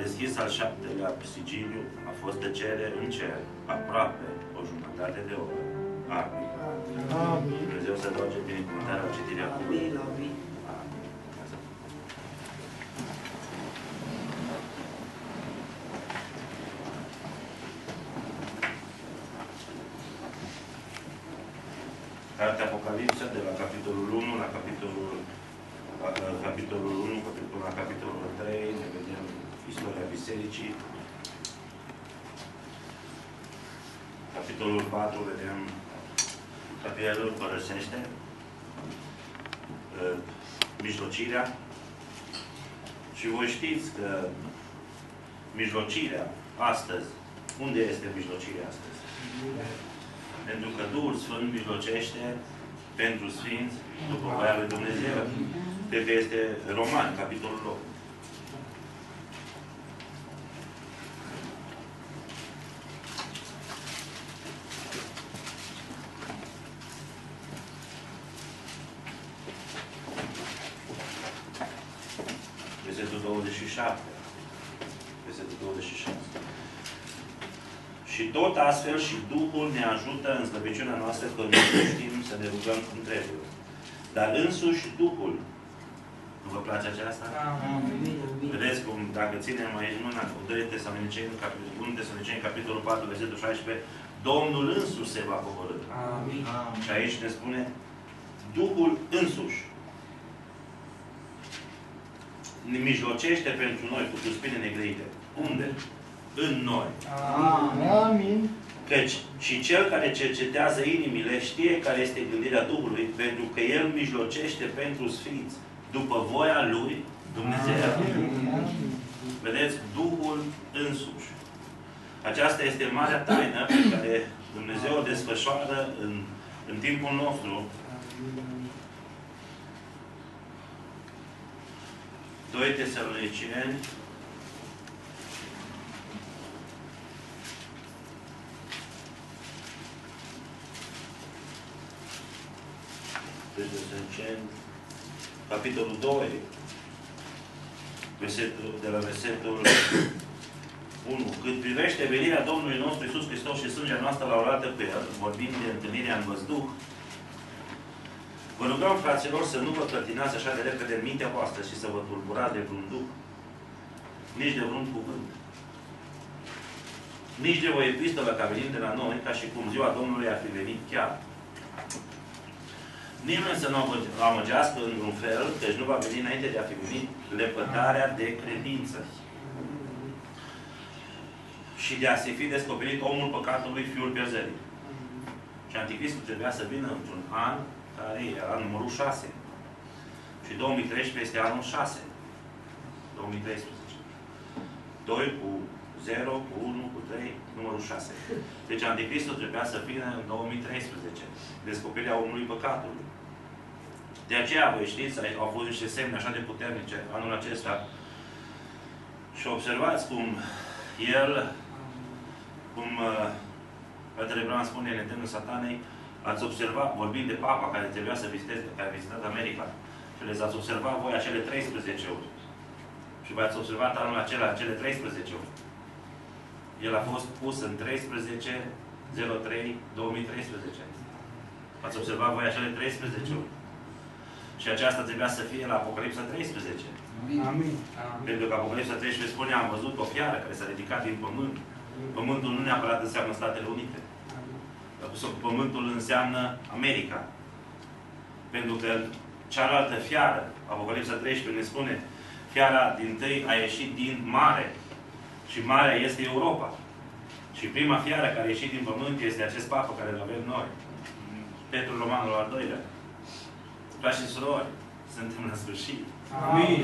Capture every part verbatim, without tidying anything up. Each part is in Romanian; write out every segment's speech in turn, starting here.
deschis al șaptelea sigiliu, a fost tăcere în cer, aproape o jumătate de oră. Amin. Amin. Dumnezeu să roage binecuvântarea citirea cuvântului. Amin. Cartea Apocalipsa, de la capitolul unu la capitolul, la capitolul unu, până la capitolul trei, ne vedem istoria Bisericii. Capitolul patru, vedem capitolul părăsește, uh, mijlocirea. Și voi știți că mijlocirea astăzi, unde este mijlocirea astăzi? Pentru că Duhul Sfânt mijlocește pentru Sfinți după voia lui Dumnezeu. Cred că este Roman, capitolul opt. Versetul douăzeci și șapte. Versetul douăzeci și șase. Și tot astfel și Duhul ne ajută în slăbiciunea noastră, că nu știm să ne rugăm cum trebuie. Dar însuși Duhul. Nu vă place aceasta? Amin. Vedeți cum, dacă ținem aici mâna cu doi Tesaloniceni, capitolul patru, versetul șaisprezece, Domnul însuși se va coborî. Amin. Și aici ne spune Duhul însuși ne mijlocește pentru noi cu suspine negrite. Unde? În noi. Amin. Căci și cel care cercetează inimile știe care este gândirea Duhului, pentru că El mijlocește pentru Sfinți, după voia Lui Dumnezeu. Amin. Vedeți? Duhul însuși. Aceasta este marea taină pe care Dumnezeu o desfășoară în, în timpul nostru. doi Tesaloniceni, capitolul doi, versetul, de la versetul unu. Cât privește venirea Domnului nostru Iisus Hristos și sângea noastră la oaltă cu El, vorbind de întâlnirea în văzduh, vă rugăm, fraților, să nu vă clătinați așa de repede în mintea voastră și să vă tulburați de vreun duh, nici de vreun cuvânt, nici de o epistolă ca venind de la noi, ca și cum ziua Domnului ar fi venit chiar. Nimeni să nu amăgească într-un fel, căci nu va veni înainte de a fi venit lepădarea de credință și de a se fi descoperit omul păcatului, fiul pierzării. Și Anticristul trebuia să vină într-un an care era numărul șase. Și două mii treisprezece este anul șase. două mii treisprezece. doi cu zero, cu unu, cu trei, numărul șase. Deci Anticristul trebuia să vină în două mii treisprezece. Descoperirea omului păcatului. De aceea, voi știți, au fost niște semne așa de puternice anul acesta. Și observați cum el, cum Fratele Bran spune în Eternul Satanei, ați observat, vorbind de Papa care trebuia să viziteze, care a vizitat America, și le ați observat voi acele treisprezece ori. Și v-ați observat anul acela, acele treisprezece ori. El a fost pus în treisprezece zero trei două mii treisprezece. Ați observat voi acele treisprezece ori. Și aceasta trebuia să fie la Apocalipsa treisprezece. Amin. Pentru că Apocalipsa treisprezece spune, am văzut o fiară care s-a ridicat din pământ. Pământul nu neapărat înseamnă Statele Unite. Pământul înseamnă America. Pentru că cealaltă fiară, Apocalipsa treisprezece ne spune, fiara din tâi a ieșit din mare. Și marea este Europa. Și prima fiară care a ieșit din pământ este acest papă care îl avem noi. Petru Romanul al doilea. Frați și surori, suntem la sfârșit. Amin.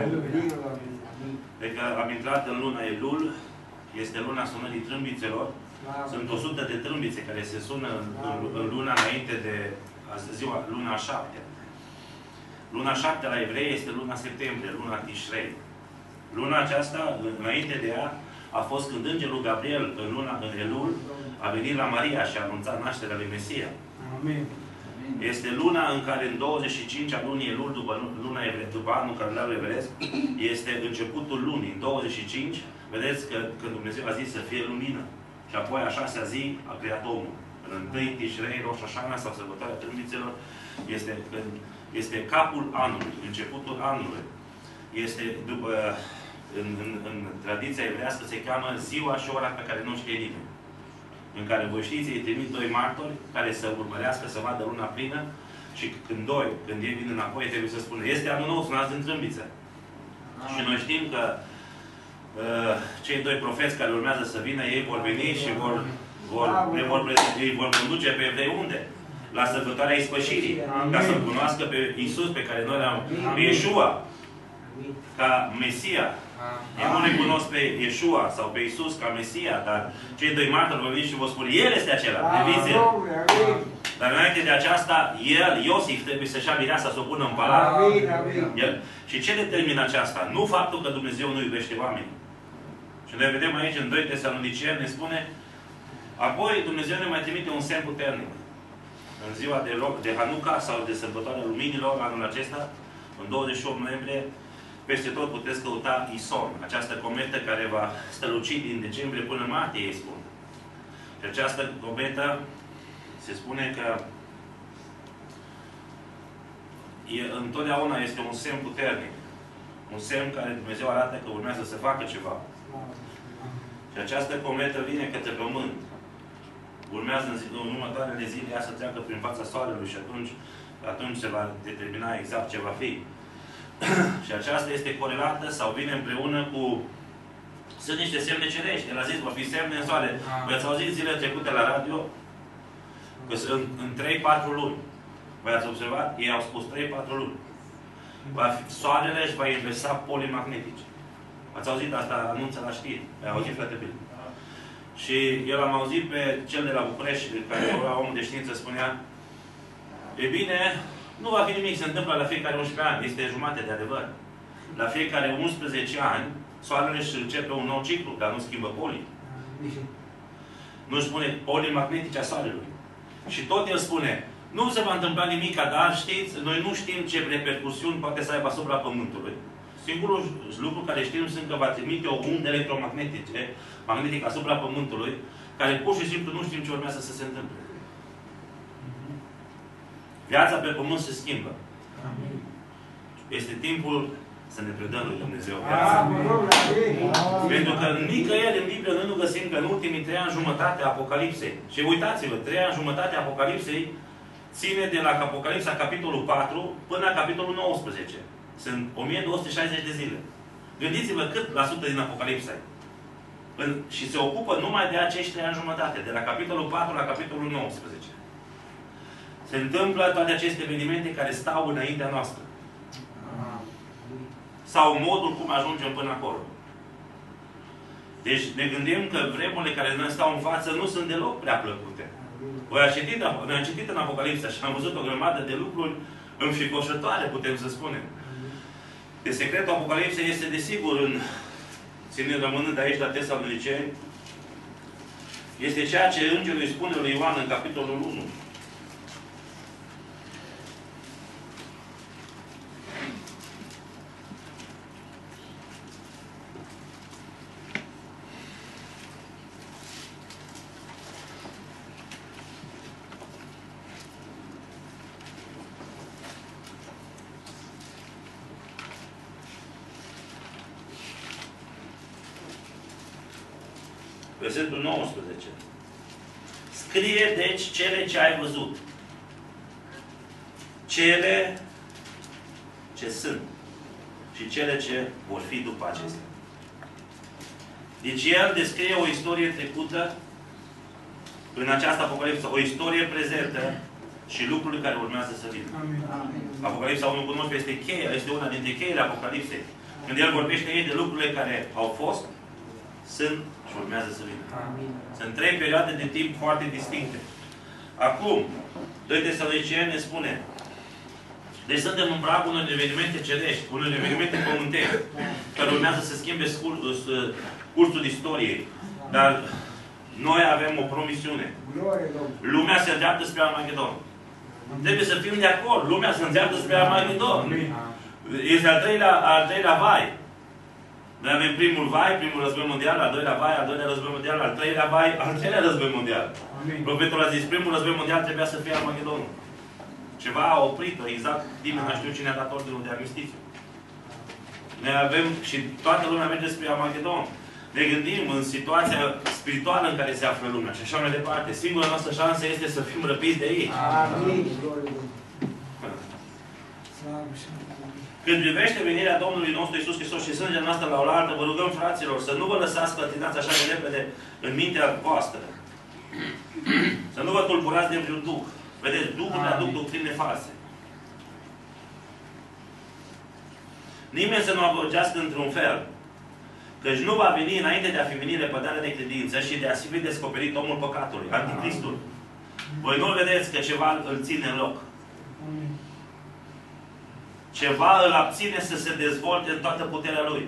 Deci am intrat în luna Elul, este luna sunării trâmbițelor. Sunt o sută de trâmbițe care se sună în, în, în luna înainte de ziua, luna șapte. Luna șapte la evrei este luna septembrie, luna Tishrei. Luna aceasta, înainte de ea, a fost când Îngerul Gabriel, în luna în Elul, a venit la Maria și a anunțat nașterea lui Mesia. Amin. Este luna în care în douăzeci și cinci a lunii Elul, după luna evre, după anul calendarului evresc, este începutul lunii. În douăzeci și cinci, vedeți că când Dumnezeu a zis să fie lumină. Și apoi a șasea zi a creat omul. În întâi Tishrei, Rosh Hashanah sau sărbătoarea Trâmbițelor, este, este capul anului, începutul anului. Este, după, în, în, în tradiția evrească, se cheamă ziua și ora pe care nu știe nimeni. În care voiștiții îi trimit doi martori care să urmărească, să vadă luna plină și când doi, când ei vin înapoi, trebuie să spună, este anul nou, sunați din trâmbiță. Ah. Și noi știm că uh, cei doi profeți care urmează să vină, ei vor veni și vor, vor, ne vor, ei vor conduce pe evrei unde? La sărbătoarea ispășirii. Ca să-L cunoască pe Iisus pe care noi l-am, pe Iesua, ca Mesia. Ei nu ne cunosc pe Iesua sau pe Iisus ca Mesia, dar cei doi martori vor veni și vă spun, El este acela, priviți-l. Dar înainte de aceasta, El, Iosif, trebuie să-și ia mireasa să o pună în palat. El. Și ce determină aceasta? Nu faptul că Dumnezeu nu iubește oamenii. Și noi vedem aici în doi Tesaloniceni, ne spune, apoi Dumnezeu ne mai trimite un semn puternic. În ziua de, de Hanuca sau de Sărbătoarea Luminilor, anul acesta, în douăzeci și opt noiembrie, peste tot puteți căuta Ison, această cometă care va străluci din decembrie până în martie, ei spun. Și această cometă se spune că e, întotdeauna este un semn puternic. Un semn care Dumnezeu arată că urmează să facă ceva. Și această cometă vine către Pământ. Urmează în, zi, în următoarele zile ea să treacă prin fața Soarelui și atunci, atunci se va determina exact ce va fi. Și aceasta este corelată sau vine împreună cu... Sunt niște semne cerești. El a zis, va fi semne în soare. Voi ați auzit zilele trecute la radio că în, în trei patru luni. Voi ați observat? Ei au spus trei patru luni. Va fi, soarele își va inversa polimagnetice. Ați auzit asta, anunță la știri. Ai auzit, frate bine. Și eu am auzit pe cel de la București, care era omul de știință, spunea, e bine, nu va fi nimic, se întâmplă la fiecare unsprezece ani. Este jumate de adevăr. La fiecare unsprezece ani, Soarele își începe un nou ciclu, dar nu schimbă polii. Nu spune polii magnetice a Soarelui. Și tot el spune, nu se va întâmpla nimic, dar știți, noi nu știm ce repercusiuni poate să aibă asupra Pământului. Singurul lucru care știm sunt că va trimite o undă electromagnetice, magnetică asupra Pământului, care pur și simplu nu știm ce urmează să se întâmple. Viața pe Pământ se schimbă. Amin. Este timpul să ne predăm lui Dumnezeu viața. Pentru că nicăieri în Biblie noi nu găsim că în ultimii trei ani jumătate a Apocalipsei. Și uitați-vă, trei ani jumătate a Apocalipsei ține de la Apocalipsa capitolul patru până la capitolul nouăsprezece. Sunt o mie două sute șaizeci de zile. Gândiți-vă cât la sută din Apocalipsa. Și se ocupă numai de acești trei ani jumătate. De la capitolul patru la capitolul nouăsprezece. Se întâmplă toate aceste evenimente care stau înaintea noastră. Sau modul cum ajungem până acolo. Deci ne gândim că vremurile care ne stau în față nu sunt deloc prea plăcute. Voi am citit, noi am citit în Apocalipsa și am văzut o grămadă de lucruri înficoșătoare, putem să spunem. De secretul Apocalipsei este desigur, în, ținând rămânând aici la Tesaloniceni, este ceea ce Îngerul îi spune lui Ioan în capitolul unu. Versetul nouăsprezece. Scrie, deci, cele ce ai văzut. Cele ce sunt. Și cele ce vor fi după acestea. Deci el descrie o istorie trecută în această Apocalipsă. O istorie prezentă și lucrurile care urmează să vină. Apocalipsa unu cu nouăsprezece este cheia, este una dintre cheile Apocalipsei. Când el vorbește ei de lucrurile care au fost, sunt și urmează să vină. Amin. Sunt trei perioade de timp foarte distincte. Acum, doi Tesaloniceni ne spune, deci suntem în pragul unor evenimente cerești, unor evenimente pământești, care urmează să schimbe cursul istoriei. Dar noi avem o promisiune. Lumea se îndreaptă spre Armagedon. Trebuie să fim de acord. Lumea se îndreaptă spre Armagedon. Amin. Este al treilea, al treilea vai. Noi avem primul vai, primul război mondial, al doilea vai, al doilea război mondial, al treilea vai, al treilea război mondial. Amin. Profetul a zis, primul război mondial trebuia să fie Armagedonul. Ceva a oprit-o, exact, nimeni nu știu cine a dat ordinul de armistițiu. Noi avem, și toată lumea merge spre Armagedon. Ne gândim în situația spirituală în care se află lumea și așa mai departe. Singura noastră șansă este să fim răpiți de ei. Amin. Când privește venirea Domnului nostru Iisus Hristos și sângele noastră la oaltă, vă rugăm, fraților, să nu vă lăsați clătinați așa de repede în mintea voastră. Să nu vă tulburați de vreun duh. Vedeți, duhurile aduc doctrine false. Nimeni să nu abrogească într-un fel. Căci nu va veni înainte de a fi venit lepădarea de credință și de a fi descoperit omul păcatului, Anticristul. Voi nu vedeți că ceva îl ține în loc. Ceva îl abține să se dezvolte în toată puterea lui.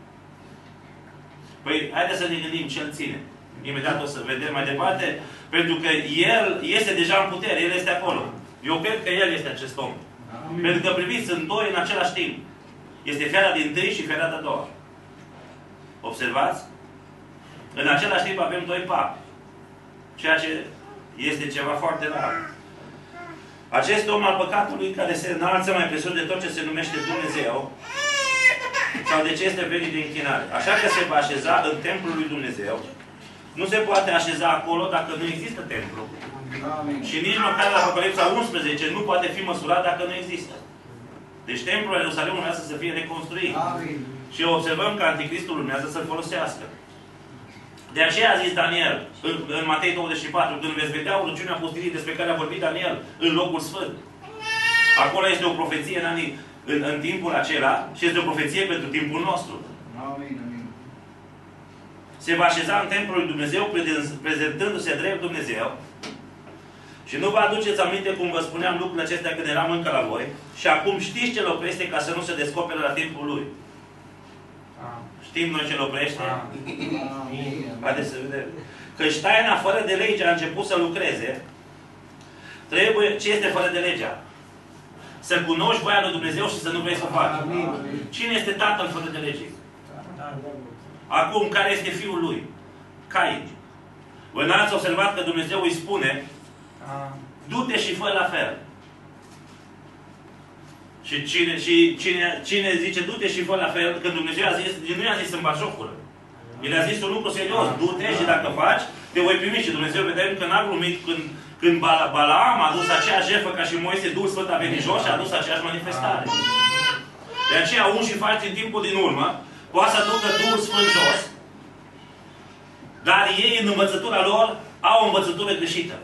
Păi, haideți să ne gândim ce îl ține. Imediat o să vedem mai departe, pentru că el este deja în putere, el este acolo. Eu cred că el este acest om. Amin. Pentru că priviți, sunt doi în același timp. Este fiara din tâi și fiara de-a doua. Observați? În același timp avem doi papi. Ceea ce este ceva foarte rar. Acest om al păcatului care se înalță mai presus de tot ce se numește Dumnezeu sau de ce este venit de închinare. Așa că se va așeza în templul lui Dumnezeu. Nu se poate așeza acolo dacă nu există templu. Amin. Și nici măcar la Apocalipsa unsprezece nu poate fi măsurat dacă nu există. Deci templul Ierusalimului urmează să fie reconstruit. Amin. Și observăm că Anticristul urmează să-l folosească. De aceea a zis Daniel, în, în Matei douăzeci și patru, când veți vedea urăciunea pustirii despre care a vorbit Daniel în locul sfânt. Acolo este o profeție în, anii, în, în timpul acela și este o profeție pentru timpul nostru. Amin, amin. Se va așeza în templul lui Dumnezeu, prezentându-se drept Dumnezeu. Și nu vă aduceți aminte cum vă spuneam lucrurile acestea când eram încă la voi. Și acum știți ce-l oprește ca să nu se descopere la timpul lui. Știm noi ce-l oprește? Haideți să vedem. Căci taina fără de lege a început să lucreze. Trebuie, ce este fără de legea? Să cunoști voia lui Dumnezeu și să nu vrei să o faci. Cine este tatăl fără de lege? Acum, care este fiul lui? Cain. Voi n-ați observat că Dumnezeu îi spune du-te și fă la fel. Și cine, și cine, cine zice du-te și fă la fel, când Dumnezeu a zis, nu i-a zis în bașocură. El a zis un lucru serios, du-te și dacă faci, te voi primi. Și Dumnezeu vedem că n-a glumit când, când Balaam a adus aceeași jertfă ca și Moise, Duhul Sfânt a venit jos și a adus aceeași manifestare. De aceea, unși și faci în timpul din urmă, poate să aducă Duhul Sfânt jos, dar ei în învățătura lor au o învățătură greșită.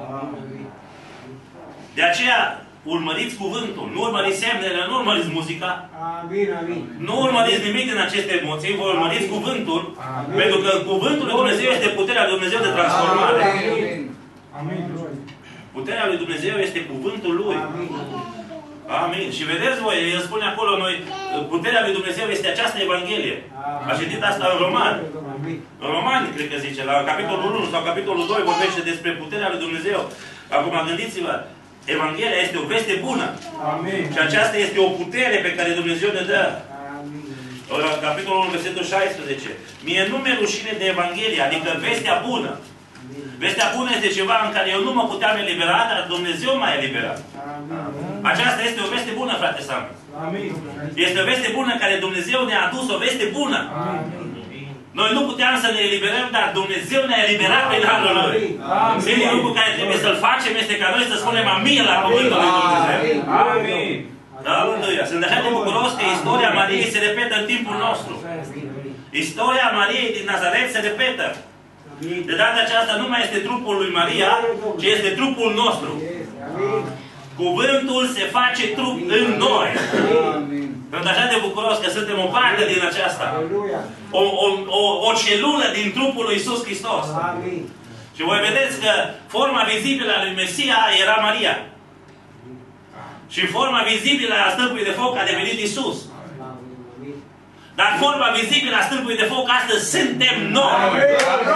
De aceea, urmăriți cuvântul, nu urmăriți semnele, nu urmăriți muzica. Amin, amin. Nu urmăriți nimic din aceste emoții, vă urmăriți cuvântul, amin. Pentru că cuvântul lui Dumnezeu este puterea lui Dumnezeu de transformare. Amin. Amin. Puterea lui Dumnezeu este cuvântul lui. Amin. Amin. Și vedeți voi, el spune acolo, noi, puterea lui Dumnezeu este această Evanghelie. A citit asta în Romani. În Romani, cred că zice, la capitolul unu sau capitolul doi vorbește despre puterea lui Dumnezeu. Acum gândiți-vă, Evanghelia este o veste bună. Amin. Și aceasta este o putere pe care Dumnezeu ne dă. Amin. La capitolul unu, versetul șaisprezece. Mie nu mi-e rușine de Evanghelie, adică vestea bună. Amin. Vestea bună este ceva în care eu nu mă puteam elibera, dar Dumnezeu m-a eliberat. Amin. Aceasta este o veste bună, frate Sam. Amin. Este o veste bună care Dumnezeu ne-a adus, o veste bună. Amin. Noi nu puteam să ne eliberăm, dar Dumnezeu ne-a eliberat prin harul Lui. Singurul lucru care trebuie să-l facem este ca noi să spunem amin la cuvântul lui Dumnezeu. Amin. Aleluia. Sunt așa de bucuros că istoria Mariei se repetă în timpul nostru. Istoria Mariei din Nazaret se repetă. De data aceasta nu mai este trupul lui Maria, ci este trupul nostru. Cuvântul se face trup în noi. Sunt așa de bucuros că suntem o parte din aceasta. O, o, o, o celulă din trupul lui Iisus Hristos. Amin. Și voi vedeți că forma vizibilă a lui Mesia era Maria. Și forma vizibilă a stâlpului de foc a devenit Iisus. Dar forma vizibilă a stâlpului de foc astăzi suntem noi.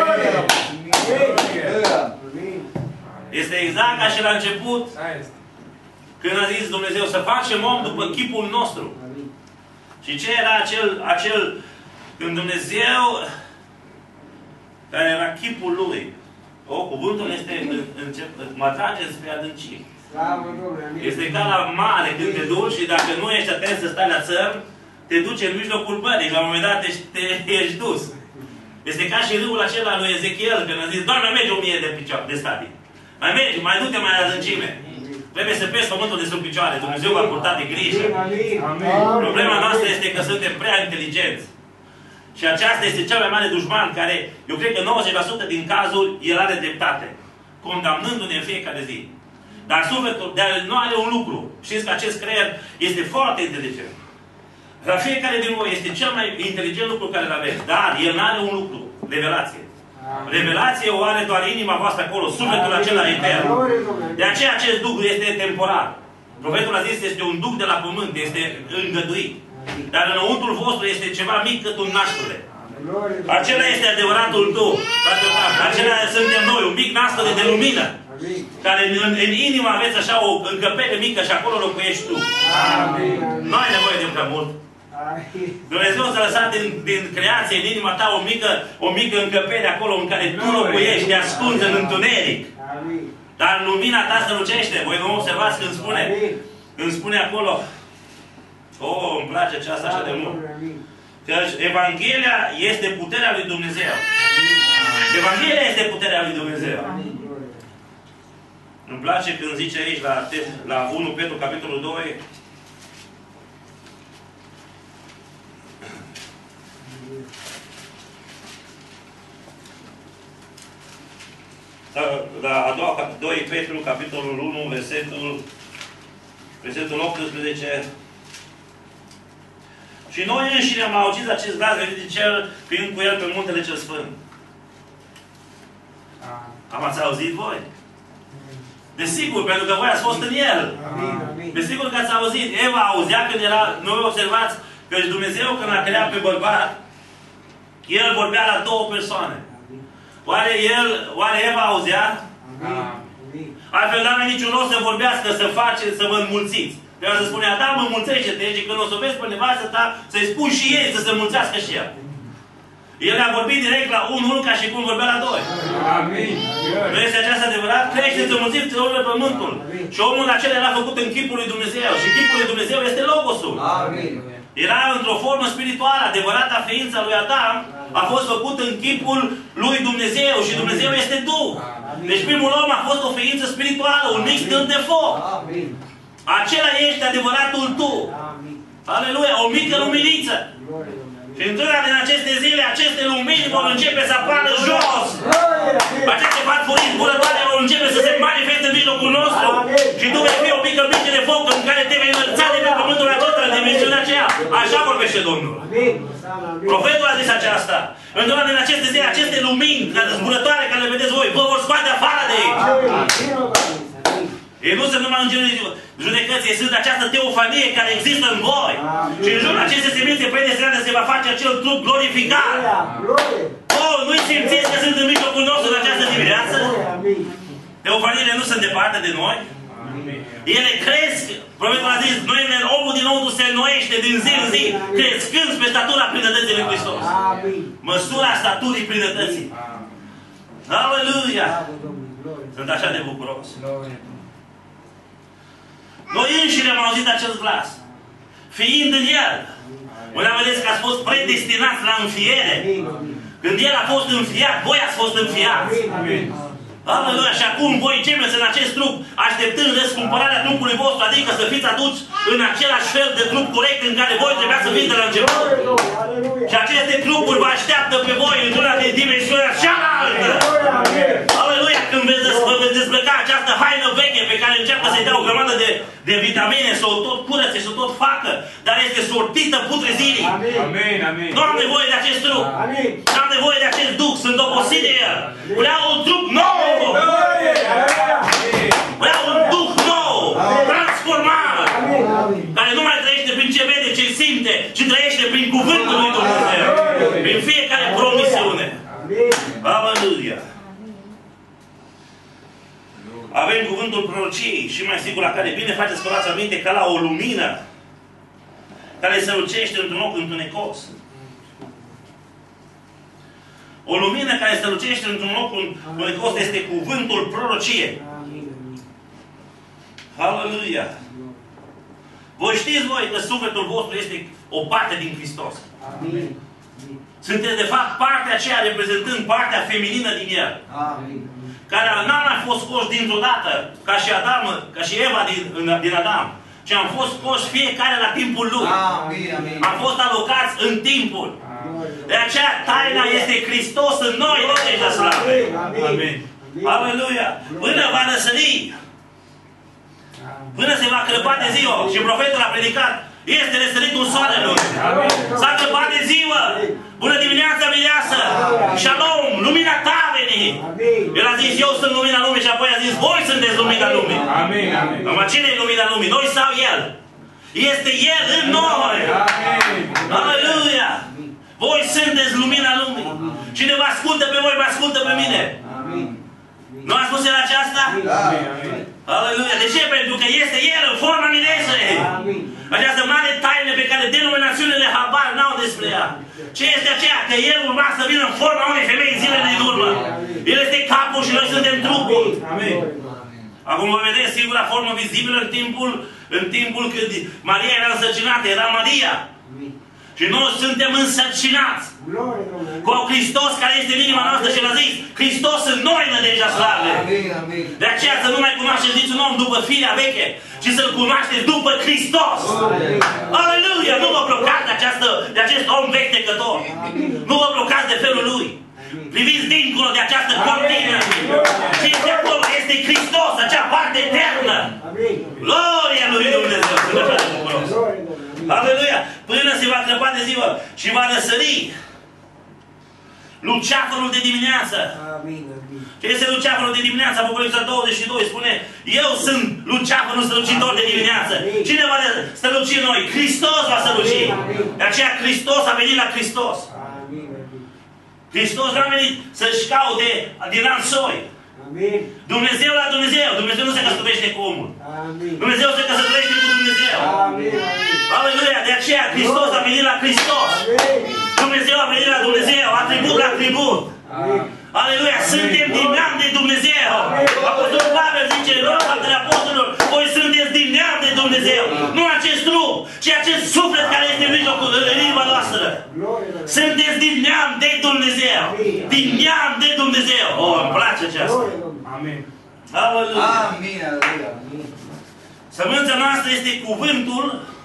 Este exact ca și la început. Când a zis Dumnezeu să facem om după chipul nostru. Și ce era acel, acel când Dumnezeu, care era chipul Lui, o, cuvântul este, încep, mă trage spre adânciri. Este ca la mare când te duci și dacă nu ești atent să stai la țărm, te duci în mijlocul mării. La un moment dat te, te ești dus. Este ca și râul acela lui Ezechiel, când a zis, Doamne, merge o mie de picioare, de stadii. Mai mergi, mai du-te mai la adâncime. Trebuie să pesi pământul de sub picioare. Dumnezeu va purta de grijă. Problema noastră este că suntem prea inteligenți. Și aceasta este cel mai mare dușman care, eu cred că nouăzeci la sută din cazuri, el are dreptate. Condamnându-ne în fiecare zi. Dar sufletul de nu are un lucru. Știți că acest creier este foarte inteligent. La fiecare din voi este cel mai inteligent lucru care îl aveți. Dar el nu are un lucru. Revelație. Revelație o are doar inima voastră acolo, sufletul acela etern. De aceea acest duh este temporar. Profetul a zis, este un duh de la pământ, este îngăduit. Dar înăuntrul vostru este ceva mic cât un naștule. Acela este adevăratul duh. Acela suntem noi, un mic naștule de lumină. Care în, în inimă aveți așa o încăpere mică și acolo locuiești tu. Nu ai nevoie de prea mult. Dumnezeu s-a lăsat din, din creație, în inima ta, o mică, o mică încăpere acolo în care tu locuiești, te ascunzi în întuneric. Dar lumina ta strălucește. Voi nu observați când spune, când spune acolo, oh, îmi place aceasta așa de mult. Că Evanghelia este puterea lui Dumnezeu. Evanghelia este puterea lui Dumnezeu. Îmi place când zice aici la, la unu Petru, capitolul doi, la a doua, doi Petru, capitolul unu, versetul, versetul optsprezece. Și noi înșine am auzit acest glas venit din cer, fiind cu el pe muntele cel sfânt. Am ați auzit voi? Desigur, pentru că voi ați fost în el. Desigur că ați auzit. Eva auzea când era, noi observați că Dumnezeu când a creat pe bărbat, el vorbea la două persoane. Oare el, oare Eva auzea? Altfel n-are niciun rost să vorbească, să face, să vă înmulțiți. Vreau să spune, Adam, înmulțește-te, și când o să o vezi pe nevastă ta, să-i spui și ei să se înmulțească și ea. El a vorbit direct la unul ca și cum vorbea la doi. Amin. Nu este aceasta adevărat? Crește-ți, înmulțiți, te urmă pământul. Și omul acela era făcut în chipul lui Dumnezeu. Și chipul lui Dumnezeu este Logosul. Amin. Era într-o formă spirituală. Adevărata ființa lui Adam a fost făcut în chipul lui Dumnezeu. Și Dumnezeu este Duh. Deci primul om a fost o ființă spirituală, un mic stâlp de foc. Amin. Acela este adevăratul Tu. Amin. Aleluia, o mică luminiță. Și într-una din aceste zile, aceste lumini vor începe să apară jos. Aceste farfurii zburătoare vor începe să se manifeste în mijlocul nostru. Și tu vei fi o mică minge de foc în care te vei înălța de pe pământul acesta, în dimensiunea aceea. Așa vorbește Domnul. Profetul a zis aceasta. Într-una din aceste zile, aceste lumini zburătoare care le vedeți voi, vă vor scoate afară de aici. Ei nu sunt numai îngerii judecății, sunt această teofanie care există în voi. Amin. Și în jurul acestei semințe predestinate se va face acel trup glorificat. Oh, nu-i simțiți că sunt în mijlocul nostru în această dimineață? Teofaniile nu sunt departe de noi. Amin. Ele cresc. Profetul a zis, noi, omul dinăuntru se înnoiește din zi în zi, crescând pe statura plinătății lui Hristos. Amin. Măsura staturii plinătății. Aleluia! Sunt așa de bucuros. Noi înșine am auzit acest glas. Fiind în El. Voi vedeți că ați fost predestinați la înfiere. Când El a fost înfiat, voi ați fost înfiați. Aleluia! Și acum voi gemeți în acest trup, așteptând răscumpărarea trupului vostru, adică să fiți aduți în același fel de trup corect în care voi trebuia să fiți de la început. Și aceste trupuri vă așteaptă pe voi într-una din dimensiunea cealaltă. Aleluia! Când veți, vă veți dezbrăca această haină veche pe care încearcă să-i dea o grămadă de, de vitamine, să o tot curățe, să o tot facă, dar este sortită putrezirii. Amin, amin. Nu am nevoie de acest trup. Nu am nevoie de acest duc, sunt obosit de el. Vreau un trup nou. Vreau un duh nou, transformat, care nu mai trăiește prin ce vede, ce simte, ci trăiește prin cuvântul lui Dumnezeu, prin fiecare promisiune. Aleluia! Avem cuvântul prorociei și mai sigur la care bine faceți că luați aminte ca la o lumină care se lucește într-un loc întunecos. O lumină care se lucește într-un loc întunecos este cuvântul prorociei. Aleluia! Voi știți voi că sufletul vostru este o parte din Hristos. Amin. Sunteți de fapt partea aceea reprezentând partea feminină din El. Amin. Care n-a mai fost scoși dintr-o dată, ca și Adam, ca și Eva din, din Adam, ci am fost scoși fiecare la timpul lui. Amin, amin. Am fost alocați în timpul. De aceea taina este Hristos în noi, de deja slavă. Amin. Aleluia! Până va răsări, până se va crăpa de ziua, și profetul a predicat, este răsăritul soarelui. S-a crăpat de ziua. Bună dimineața, mireasă! Shalom! Lumina ta a venit! El a zis, eu sunt lumina lumii și apoi a zis, voi sunteți lumina lumii. Amin, amin. Acum, cine e lumina lumii? Noi sau El? Este El în noi! Aleluia! Voi sunteți lumina lumii. Cine vă ascultă pe voi, vă ascultă pe mine. Nu a spus El aceasta? Aleluia! De ce? Pentru că este El în forma miresei. Această mare taină pe care denominațiunile habar n-au despre ea. Ce este aceea? Că El urma să vină în forma unei femei în zilele din urmă. El este capul și noi suntem trupul. Amin. Acum vă vedeți singura formă vizibilă în timpul, în timpul când Maria era însărcinată, era Maria. Și noi suntem însărcinați cu Hristos care este în inima noastră și l-a zis, Hristos în noi nădejdea slavei. De aceea să nu mai cunoașteți niciun om după firea veche, ci să-L cunoașteți după Hristos. Aleluia! Nu vă blocați de, această, de acest om vectecător. Nu vă blocați de felul lui. Priviți dincolo de această cortină. Ce este acolo? Este Hristos, acea parte eternă. Gloria lui Dumnezeu! Aleluia! Până se va crăpa de ziua și va răsări luceafărul de dimineață. Ce este luceafărul de dimineață? Apocalipsa douăzeci și doi spune, eu sunt luceafărul strălucitor de dimineață. Cine va străluci noi? Hristos va străluci. De aceea Hristos a venit la Hristos. Hristos n-a venit să-și caute din alt soi. Dumnezeu la Dumnezeu. Dumnezeu nu se căsătorește cu omul. Dumnezeu se căsătorește cu Dumnezeu. Aleluia! De aceea Hristos a venit la Hristos. Dumnezeu a venit la Dumnezeu. Atribut la atribut. Aleluia! Suntem din neam de Dumnezeu. Apostolul Pavel zice în Faptele Apostolilor, voi sunteți din neam de Dumnezeu. Nu acest trup, ci acest suflet care este în mijlocul în inima noastră. Sunteți din neam de Dumnezeu. Din neam de Dumnezeu. Oh, îmi place aceasta. Amin. Aleluia! Amin. Sămânța noastră este cuvântul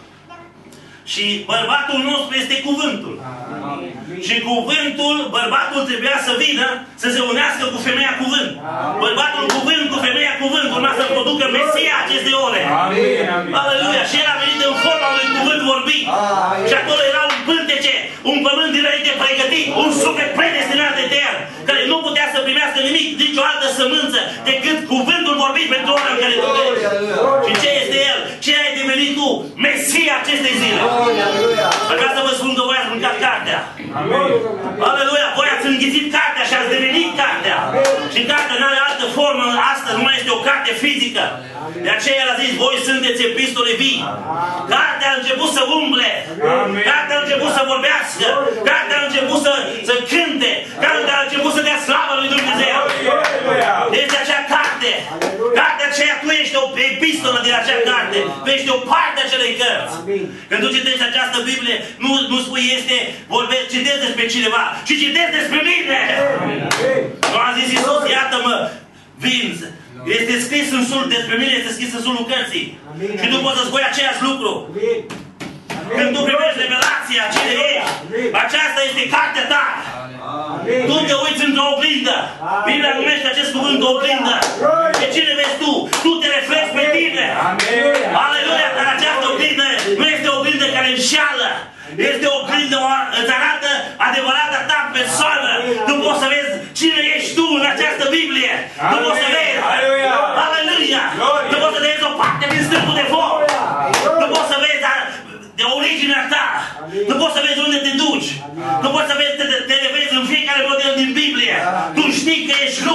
și bărbatul nostru este cuvântul. Amin. Și cuvântul, bărbatul trebuia să vină să se unească cu femeia cuvânt. Bărbatul cuvânt cu femeia cuvânt urma să producă Mesia acestei ore. Aleluia! Și el a venit în forma unui cuvânt vorbit. Și acolo era un pântece, un pământ dinainte pregătit, un suflet predestinat etern, care nu putea să primească nimic, nicio altă sămânță, decât cuvântul vorbit pentru ora în care tu vezi. Și ce este El? Ce ai devenit tu? Mesia acestei zile. Vreau să vă spun că voi ați mâncat cartea. Aleluia! Voi ați înghițit cartea și ați devenit cartea. Și cartea nu are altă formă astăzi, nu mai este o carte fizică. De aceea El a zis, voi sunteți epistole vii. Cartea a început să umble. Cartea a început să vorbească. Cartea a început să, să cânte. Cartea a început să dea slavă lui Dumnezeu. Este acea carte. Cartea aceea, tu ești o epistolă din acea carte. Tu ești o parte a acelei cărți. Când tu citești această Biblie, nu, nu spui este, vorbești, citești despre cineva, ci citești despre mine. Nu a zis Iisus, iată-mă, vin. Este scris în sul, despre mine este scris în sulul cărții. Și tu poți să spui aceeași lucru. Când tu primești revelația, cine ești, aceasta este cartea ta. Tu te uiți într-o oglindă. Biblia numește acest cuvânt o oglindă. De cine vezi tu? Tu te reflecți pe tine. Aleluia! Dar această oglindă nu este o oglindă care înșeală. Este o oglindă, îți arată adevărata ta persoană. Tu poți să vezi cine ești tu în această Biblie. Tu poți să vezi. Aleluia! Tu poți să vezi o parte din stâmpul de foc. Tu poți să vezi de originea ta. Tu poți să vezi unde te duci. Tu poți să vezi, te, te revezi în fiecare model din Biblie. Tu știi că ești rupt.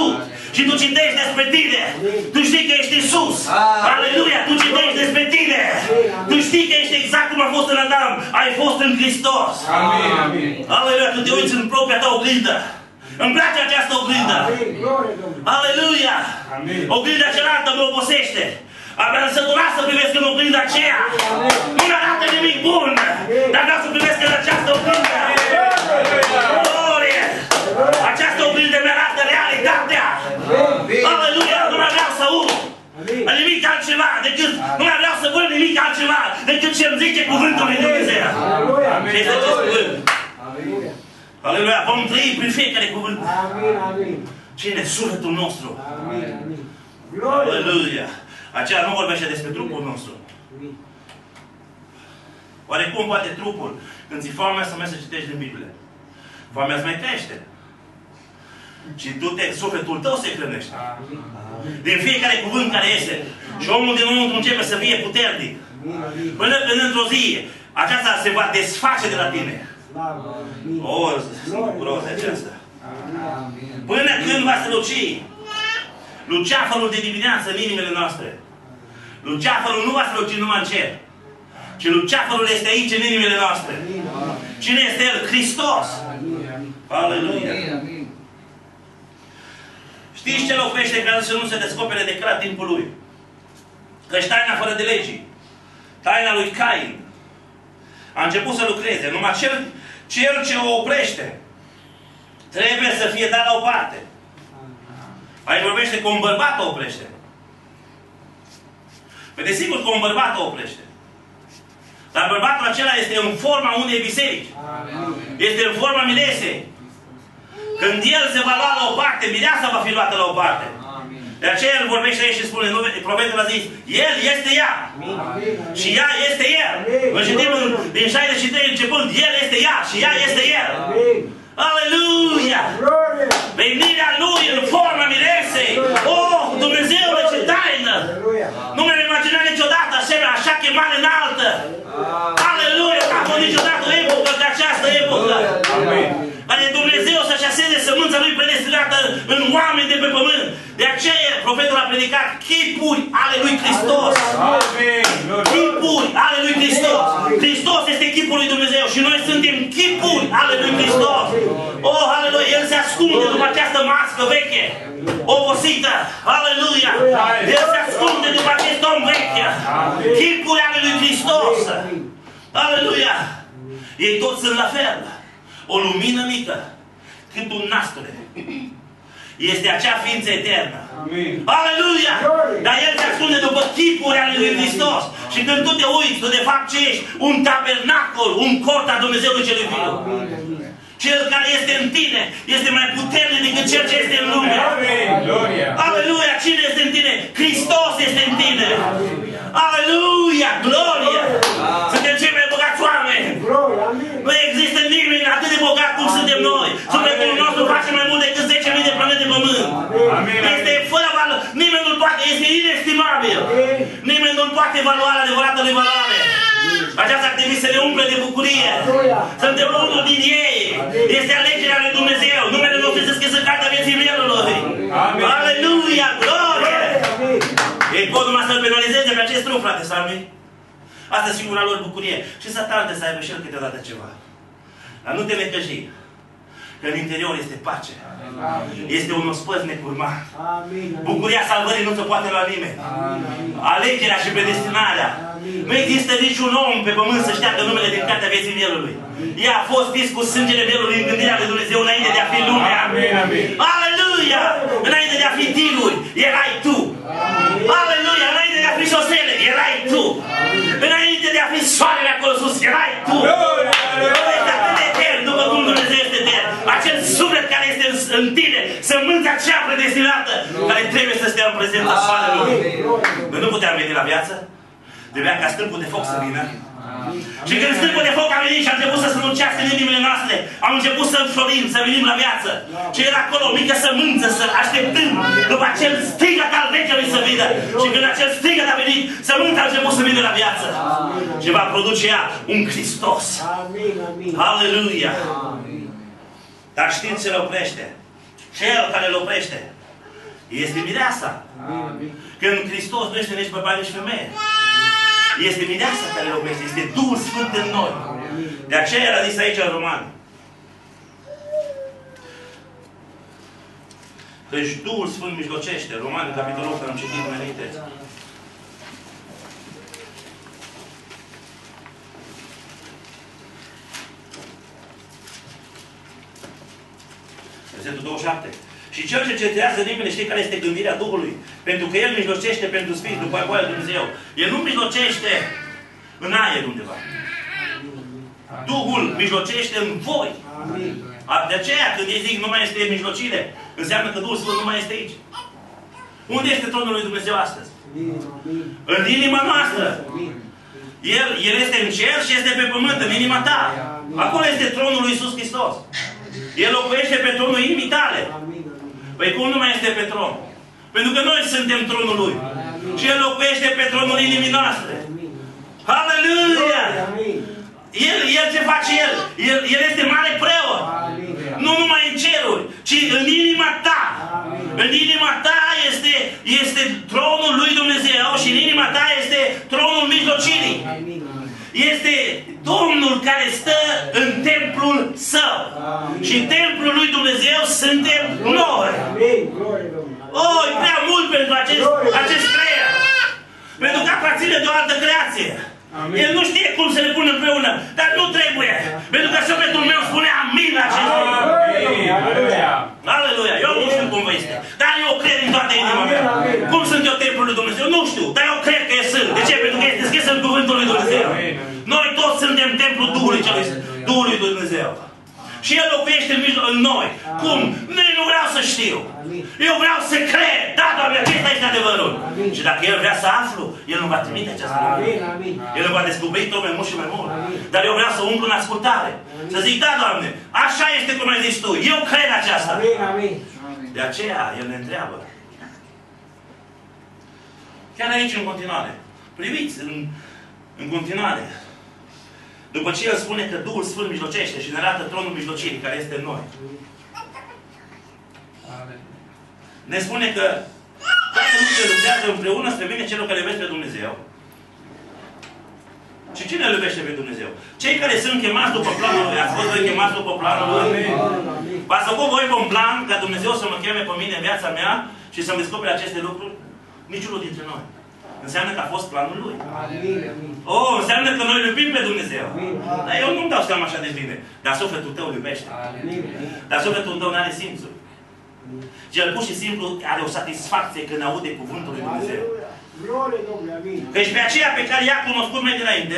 Și tu citești despre tine. Tu știi că ești Iisus. Aleluia! Tu citești despre tine. Tu știi că ești exact cum a fost în Adam. Ai fost în Hristos. Aleluia! Tu te uiți în propria ta oglindă. Îmi place această oglindă. Aleluia! Oglinda cealaltă mă obosește. Abia săturat să privesc în oglinda aceea. Nu-mi arată nimic bun. Dar vreau să privesc în această oglindă. Glorie! Această oglindă mi-arată realitatea. Aleluia! Nu mai vreau să aud nimic altceva decât, nu mai vreau să văd nimic altceva decât ce-mi zice cuvântul lui Dumnezeu. Ce este acest cuvânt? Aleluia! Vom trăi prin fiecare cuvânt. Cine? Sufletul nostru. Aleluia! Aceea nu vorbește despre trupul nostru. Oare cum poate trupul, când ți-e foamea, să mergi să citești din Biblie? Foamea îți mai crește. Și tu te, sufletul tău se hrănește. Din fiecare cuvânt care este. Și omul dinăuntru începe să fie puternic. Până când într-o zi, aceasta se va desface de la tine. O, sunt bucuros de aceasta. Până când va străluci luceafărul de dimineață în inimile noastre. Luceafărul nu va străluci numai în cer, ci luceafărul este aici în inimile noastre. Cine este El? Hristos. Aleluia. Știți ce locuiește ca să nu se descopere decât timpul lui? Că-și taina fără de legii. Taina lui Cain. A început să lucreze. Numai cel, cel ce o oprește trebuie să fie dat la o parte. Aici vorbește că un bărbat o oprește. Păi desigur că un bărbat o oprește. Dar bărbatul acela este în forma unei biserici. Este în forma miresei. Când el se va lua la o parte, mireasa va fi luată la o parte. De aceea el vorbește aici și spune, profetul a zis, el este ea. Și ea este el. În citim din șaizeci și trei începând, el este ea și ea este el. Aleluia! Venirea lui în forma miresei. Oh, Dumnezeule, ce taină! Nu mi-am imaginat niciodată asemenea, așa chemare înaltă. Aleluia! N-a fost niciodată o epocă ca această epocă. Care Dumnezeu să-și aseze sămânța lui predestinată în oameni de pe pământ. De aceea profetul a predicat chipuri ale lui Hristos. Chipuri ale lui Hristos. Hristos este chipul lui Dumnezeu și noi suntem chipuri ale lui Hristos. Oh, aleluia! El se ascunde după această mască veche, obosită. Aleluia! El se ascunde după acest om veche. Chipuri ale lui Hristos. Aleluia! Ei toți sunt la fel. O lumină mică, cât un nasture. Este acea ființă eternă. Amin. Aleluia! Dar El se ascunde după chipuri ale lui Hristos. Și când tu te uiți, tu de fapt ce ești? Un tabernacol, un cort al Dumnezeului celui viu. Cel care este în tine este mai puternic decât cel ce este în lume. Aleluia! Cine este în tine? Hristos este în tine. Aleluia! Glorie! Suntem cei mai bogați oameni. Nu există nimeni atât de bogat cum suntem noi. Sufletul nostru face mai mult decât zece mii de planete pământ. Este fără valoare. Nimeni nu-l poate. Este inestimabil. Nimeni nu-l poate evalua la adevărată lui valoare. Aceasta ar trebui să ne umple de bucurie. Suntem unul din ei. Este alegerea lui Dumnezeu. Numele nostru este scris în cartea vieții mielului. Aleluia! Glorie! Ei pot numai să-l penalizeze pe acest trup, frate Sami. Asta e singura lor bucurie. Și Satan te să aibă și el câteodată ceva. Dar nu te necăji. Că în interior este pace. Amin. Este un ospăț necurmat. Bucuria salvării nu se poate lua nimeni. Amin. Alegerea și predestinarea. Amin. Nu există niciun om pe pământ să șteargă numele din cartea vieții mielului. Ea a fost scris cu sângele mielului în gândirea lui Dumnezeu înainte de a fi lumea. Amin. Amin. Aleluia! Înainte de a fi tiruri, erai tu. Amin. Aleluia! Înainte de a fi șosele, erai tu. Amin. Înainte de a fi soarele acolo sus, erai tu. Amin. Este atât de etern, după cum Dumnezeu este etern. Acel suflet care este în tine, sămânța aceea predestinată, care trebuie să stea în prezența soarelui. Noi nu puteam veni la viață. Trebuia ca stâlpul de foc să vină. Și când stâlpul de foc a venit și a început să strălucească în inimile noastre, am început să înflorim, să venim la viață. Și era acolo o mică sămânță, să așteptăm după acel strigăt al regelui să vină. Și când acel strigăt a venit, sămânța a început să vină la viață. Și va produce ea un Hristos. Aleluia! Dar știți ce îl oprește? Cel care îl oprește Este mireasa. Că în Hristos nu este nici bărbat, nici femeie. Este mireasa care locuiește. Este Duhul Sfânt în noi. De aceea era zis aici în Romani. Deci Duhul Sfânt mijlocește. Romani, capitolul opt, am citit înainte. Versetul douăzeci și șapte. Și cel ce cercetează inimile știe care este gândirea Duhului. Pentru că El mijlocește pentru Sfinți după voia lui Dumnezeu. El nu mijlocește în aer undeva. Duhul mijlocește în voi. De aceea, când ei zic nu mai este mijlocire, înseamnă că Duhul Sfânt nu mai este aici. Unde este tronul lui Dumnezeu astăzi? În inima noastră. El, El este în cer și este pe pământ, în inima ta. Acolo este tronul lui Iisus Hristos. El locuiește pe tronul inimii tale. Păi cum nu mai este pe tron? Pentru că noi suntem tronul Lui. Și El locuiește pe tronul inimii noastre. Aleluia! El, el ce face El? El, El este mare preot. Nu numai în ceruri, ci în inima ta. În inima ta este, este tronul lui Dumnezeu și în inima ta este tronul mijlocirii. Este Domnul care stă în templul Său. Și în templul lui Dumnezeu suntem noi. Oh, e prea mult pentru acest, acest creier. Pentru că aparține de o altă creație. Amin. El nu știe cum să le pună împreună, dar nu trebuie. Pentru că sufletul meu spune amin la acest lucru. Aleluia! Eu nu știu cum vă este. Dar eu cred în toată inima mea. Cum sunt eu templul lui Dumnezeu? Nu știu. Dar eu cred că sunt. De ce? Pentru că este scris în cuvântul lui Dumnezeu. Noi toți suntem templul Duhului celui Duhului lui Dumnezeu. Și El locuiește în mijloc în noi. Cum? Noi nu vreau să știu. Eu vreau să cred. Da, Doamne, acesta este adevărul. Amin. Și dacă El vrea să aflu, El nu va trimite această lumină. El nu va descoperi tot mai mult și mai mult. Amin. Dar eu vreau să umplu în ascultare. Amin. Să zic, da, Doamne, așa este cum ai zis Tu. Eu cred aceasta. Amin. Amin. De aceea El ne întreabă. Chiar aici în continuare. Priviți în, în continuare. După ce El spune că Duhul Sfânt mijlocește și ne arată tronul mijlocirii care este în noi. Ne spune că toate lucrurile lucrează împreună spre bine celor care iubesc pe Dumnezeu. Și cine îl iubește pe Dumnezeu? Cei care sunt chemați după planul Lui. Ați fost voi chemați după planul Lui? V-ați făcut voi un plan ca Dumnezeu să mă cheme pe mine în viața mea și să-mi descopere aceste lucruri? Niciunul dintre noi. Înseamnă că a fost planul Lui. Oh, înseamnă că noi îl iubim pe Dumnezeu. Dar eu nu-mi dau seama așa de bine. Dar sufletul tău îl iubește. Dar sufletul tău nu are simțuri. Și el pur și simplu are o satisfacție când aude cuvântul lui Dumnezeu. Căci pe aceea pe care i-a cunoscut mai dinainte,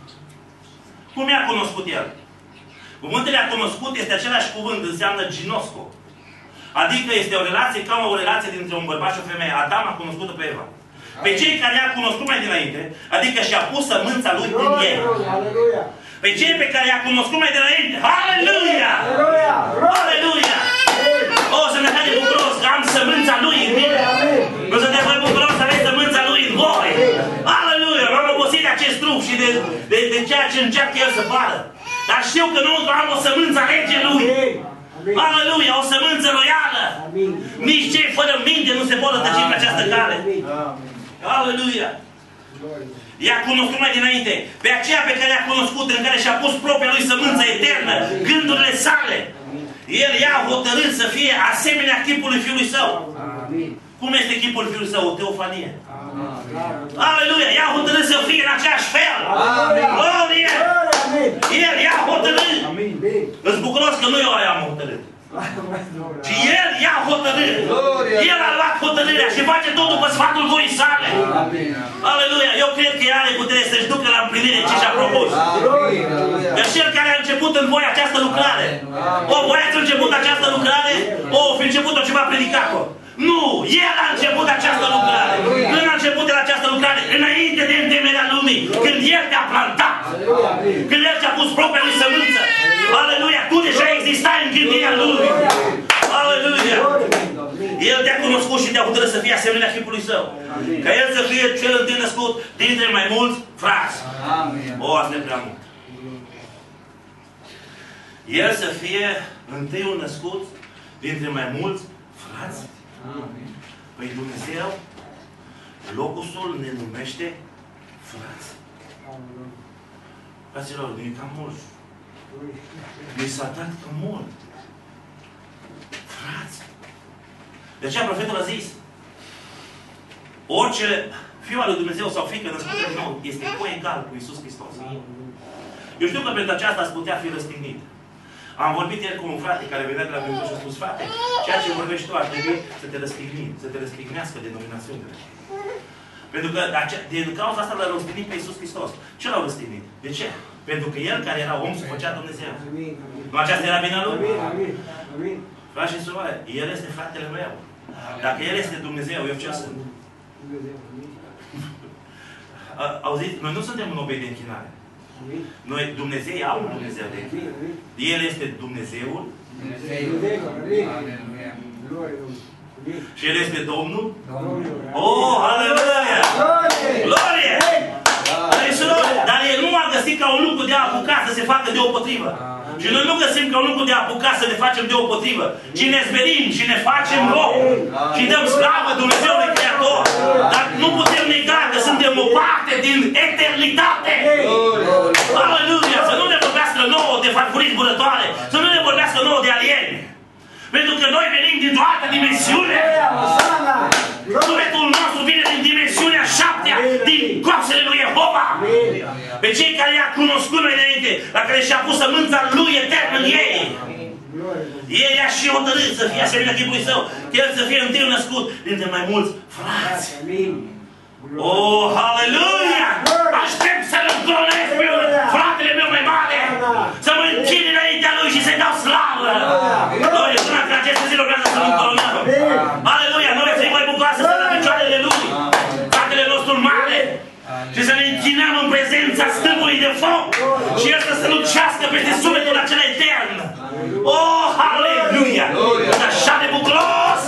cum i-a cunoscut el? Cuvântul i-a cunoscut este același cuvânt, înseamnă ginosco. Adică este o relație ca o relație dintre un bărbat și o femeie. Adam a cunoscut-o pe Eva. Pe cei care i-a cunoscut mai dinainte, adică și-a pus sămânța lui în ei. Pe cei pe care i-a cunoscut mai dinainte, aleluia! Aleluia! O, să ne fie bucuros că am sămânța lui în mine. O să ne fie bucuros să aveți sămânța lui în voi. Aleluia! M-am obosit de acest trup și de, de, de ceea ce încearcă el să pară. Dar știu că nu am o sămânță a legii lui. Aleluia! O sămânță loială. Nici cei fără minte nu se pot rătăci pe această cale. Aleluia! I-a cunoscut mai dinainte. Pe aceea pe care i-a cunoscut, în care și-a pus propria lui sămânță eternă, gândurile sale. El i-a hotărât să fie asemenea chipului Fiului Său. Amin. Cum este chipul Fiului Său? O teofanie. Amin. Aleluia! I-a hotărât să fie în aceeași fel. Glorie! El i-a hotărât. Amin. Îți bucuros că nu eu i-am hotărât. Și El i-a hotărât. El a luat hotărârea și face tot după sfatul voii sale. Aleluia! Eu cred că El are putere să-și ducă la împlinire ce și-a propus. Deci Cel care a început în voi această lucrare. O, voi ați început această lucrare? O, fi început-o ceva predicat-o. Nu! El a început această lucrare. Când a început el această lucrare? Înainte de întemeierea lumii. Când El te-a plantat. Când El ți-a pus propria lui sămânță. Aleluia! Tu deja existai în gândirea Lui. Aleluia! El te-a cunoscut și te-a hotărât să fie asemenea chipului Său. Ca El să fie cel întâi născut dintre mai mulți frați. O, asta e prea mult. El să fie întâiul născut dintre mai mulți frați. Păi Dumnezeu, locusul ne numește frați. Fraților, nu e cam mult. Mi s-a dat cam mult. Frați. De aceea profetul a zis, orice fiu al lui Dumnezeu sau fiică născută din nou este coegal cu Iisus Hristos. Eu știu că pentru aceasta ați putea fi răstignit. Am vorbit ieri cu un frate care venea de la Dumnezeu și a spus, frate, ceea ce vorbești tu ar trebui să te răstigni, să te răstignească denominațiunile. Pentru că din cauza asta l-a răstignit pe Iisus Hristos. Ce l-au răstignit? De ce? Pentru că El, care era om, se făcea Dumnezeu. Nu aceasta era vina Lui? Frate și suroare, El este fratele meu. Dacă El este Dumnezeu, eu ce sunt? Auziți? Noi nu suntem în obei de închinare. Noi, Dumnezei au un Dumnezeu de închinare. El este Dumnezeul. Și El este Domnul. Oh, aleluia! Glorie! Dar El nu a găsit ca un lucru de a apuca să se facă deopotrivă. Și noi nu găsim ca un lucru de a apuca să ne facem deopotrivă, ci ne zberim și ne facem loc și dăm slavă Dumnezeului Creator. Dar nu putem nega că suntem o parte din eternitate. Aleluia! Să nu ne vorbească nouă de farfurii zburătoare, să nu ne vorbească nouă de alieni. Pentru că noi venim dintr-o altă dimensiune. Sufletul nostru vine din dimensiunea șaptea, din coapsele lui Jehova. Pe cei care i-a cunoscut mai înainte, la care și-a pus sămânța lui etern în ei. El i-a și hotărât să fie asemenea chipului său, că el să fie întâi născut dintre mai mulți frați. Oh, aleluia! Aștept să-l încolonesc pe fratele meu mai mare, să mă închin înaintea lui și să-i dau slavă. Glorie, până că aceste zile urmează să-l încolonăm. Aleluia! Noi să-i mai bucoasă să la picioarele lui, fratele nostru mare, și să ne închinăm în prezența stâlpului de foc și el să se lucească peste sufletul acela etern. Oh, aleluia! Așa de bucuros!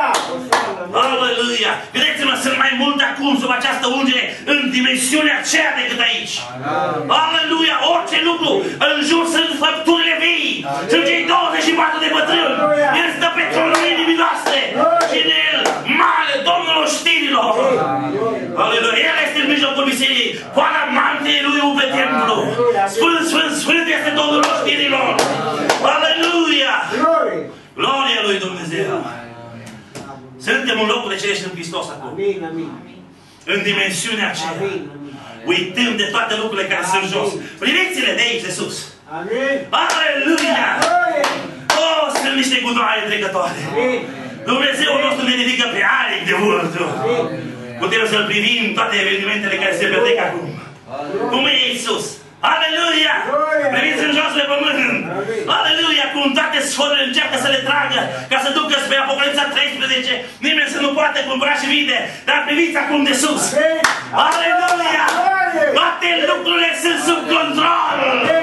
Aleluia! Vedeți-mă, sunt mai mult de acum sub această ungere în dimensiunea aceea decât aici. Aleluia! Orice lucru în jur sunt făpturile vii. Sunt cei douăzeci și patru de bătrâni. El stă pe tronul inimii noastre și în el mare Domnul oștirilor. Aleluia! El este în mijlocul bisericii. Poala mantei lui umple templu. Sfânt, sfânt, sfânt este Domnul oștirilor. Aleluia! Gloria lui Dumnezeu! Suntem în locul de cerești în Hristos acum. Amin, amin. În dimensiunea aceea. Amin, amin. Uităm de toate lucrurile care sunt jos. Priviți-le de aici de sus. Amin. Aleluia! Oh, sunt niște gunoaie trecătoare. Dumnezeul nostru ne ridică pe aripi de vârturi. Putem să-L privim toate evenimentele care se petrec acum. Cum e Iisus? Aleluia! Priviți în jos pe pământ! Aleluia! Cum toate sforurile încearcă să le tragă ca să ducă spre Apocalipsa treisprezece. Nimeni să nu poate cumpăra și vinde. Dar priviți acum de sus! Aleluia! Toate lucrurile sunt sub control!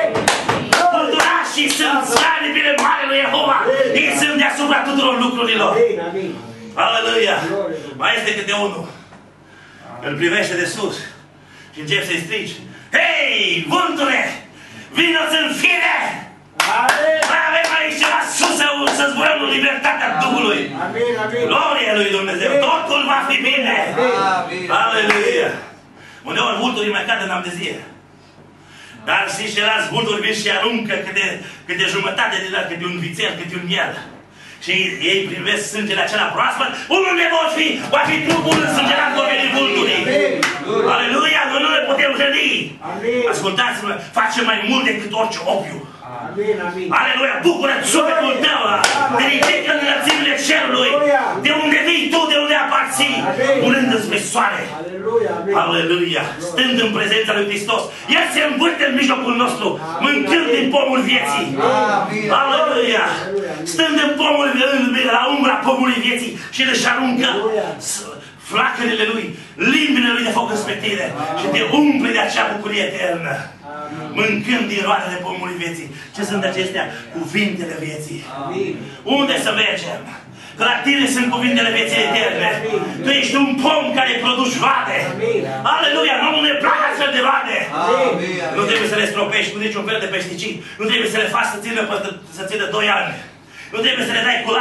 Culturașii sunt slavile Marelui Jehova! Ei sunt deasupra tuturor lucrurilor! Aleluia! Mai este câte unul. Îl privește de sus și încep să-i strici. Hei, vântule! Vino-ți în fire! Mai avem aici ceva sus să zburăm în libertatea Duhului! Gloria lui Dumnezeu! Totul va fi bine! Aleluia! Uneori vulturii mai cad în amnezie. Dar știți, ceilalți vulturi vin și aruncă câte, câte jumătate de la câte un vițel, câte un miel. Și ei privesc sângele acela proaspăt. Unde vor fi? Va fi trupul însângerat, vor veni vulturii. Aleluia! Noi nu ne putem hrăni. Ascultați-mă, face mai mult decât orice opiu. Aleluia! Bucură-ți sufletul tău! Te ridică în înălțimile cerului! De unde vii tu, de unde aparții! Punându-ți pe soare! Aleluia! Stând în prezența lui Hristos, El se învârte în mijlocul nostru, mâncând din pomul vieții! Aleluia! Stând în pomul, la umbra pomului vieții și își aruncă flacărele Lui, limbile Lui de foc înspre tine și te umple de acea bucurie eternă. Mâncând din roadele pomului vieții. Ce sunt acestea? Cuvintele vieții. Amin. Unde să mergem? Că la tine sunt cuvintele vieții eterne. Tu ești un pom care produci roade. Aleluia! Nu ne plac astfel de roade. Amin. Nu trebuie să le stropești cu niciun fel de pesticid. Nu trebuie să le faci să țină, să țină doi ani. Nu trebuie să le dai cu lac.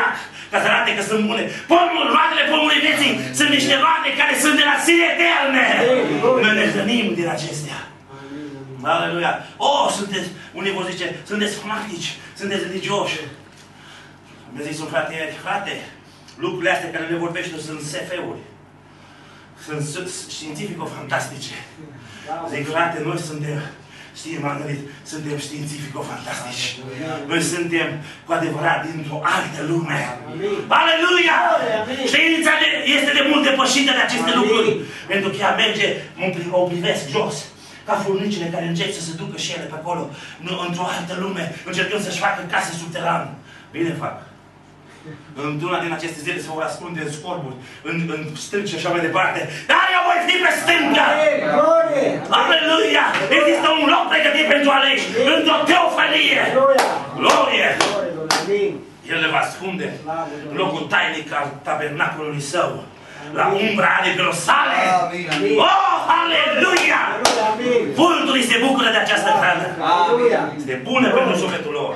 ca să arate că sunt bune. Pomul, roadele pomului vieții sunt niște roade care sunt de la sine eterne. Noi ne hrănim din acestea. Aleluia! Oh, sunteți, unii vor zice, sunteți fanatici, sunteți religioși. Mi-a zis un frate ieri, frate, lucrurile astea care le vorbești tu sunt S F-uri. Sunt științifico-fantastice. Zic, frate, noi suntem, știi, Margarit, suntem științifico-fantastici. Noi suntem cu adevărat dintr-o altă lume. Aleluia! Știința este de mult depășită de aceste lucruri. Pentru că ea merge, o privesc jos. Ca furnicile care încep să se ducă și ele pe acolo, într-o altă lume, încercând să-și facă case subterane. Bine fac. Într-una din aceste zile se vor ascunde în scorburi, în, în stânci și așa mai departe. Dar eu voi fi pe stânga! Aleluia! Există un loc pregătit pentru aleși, într-o teofanie! Glorie! El le va ascunde în locul tainic al tabernacolului său, la umbra alebelor sale. Oh, aleluia! Vulturii se bucură de această hrană. Este bună pentru sufletul lor.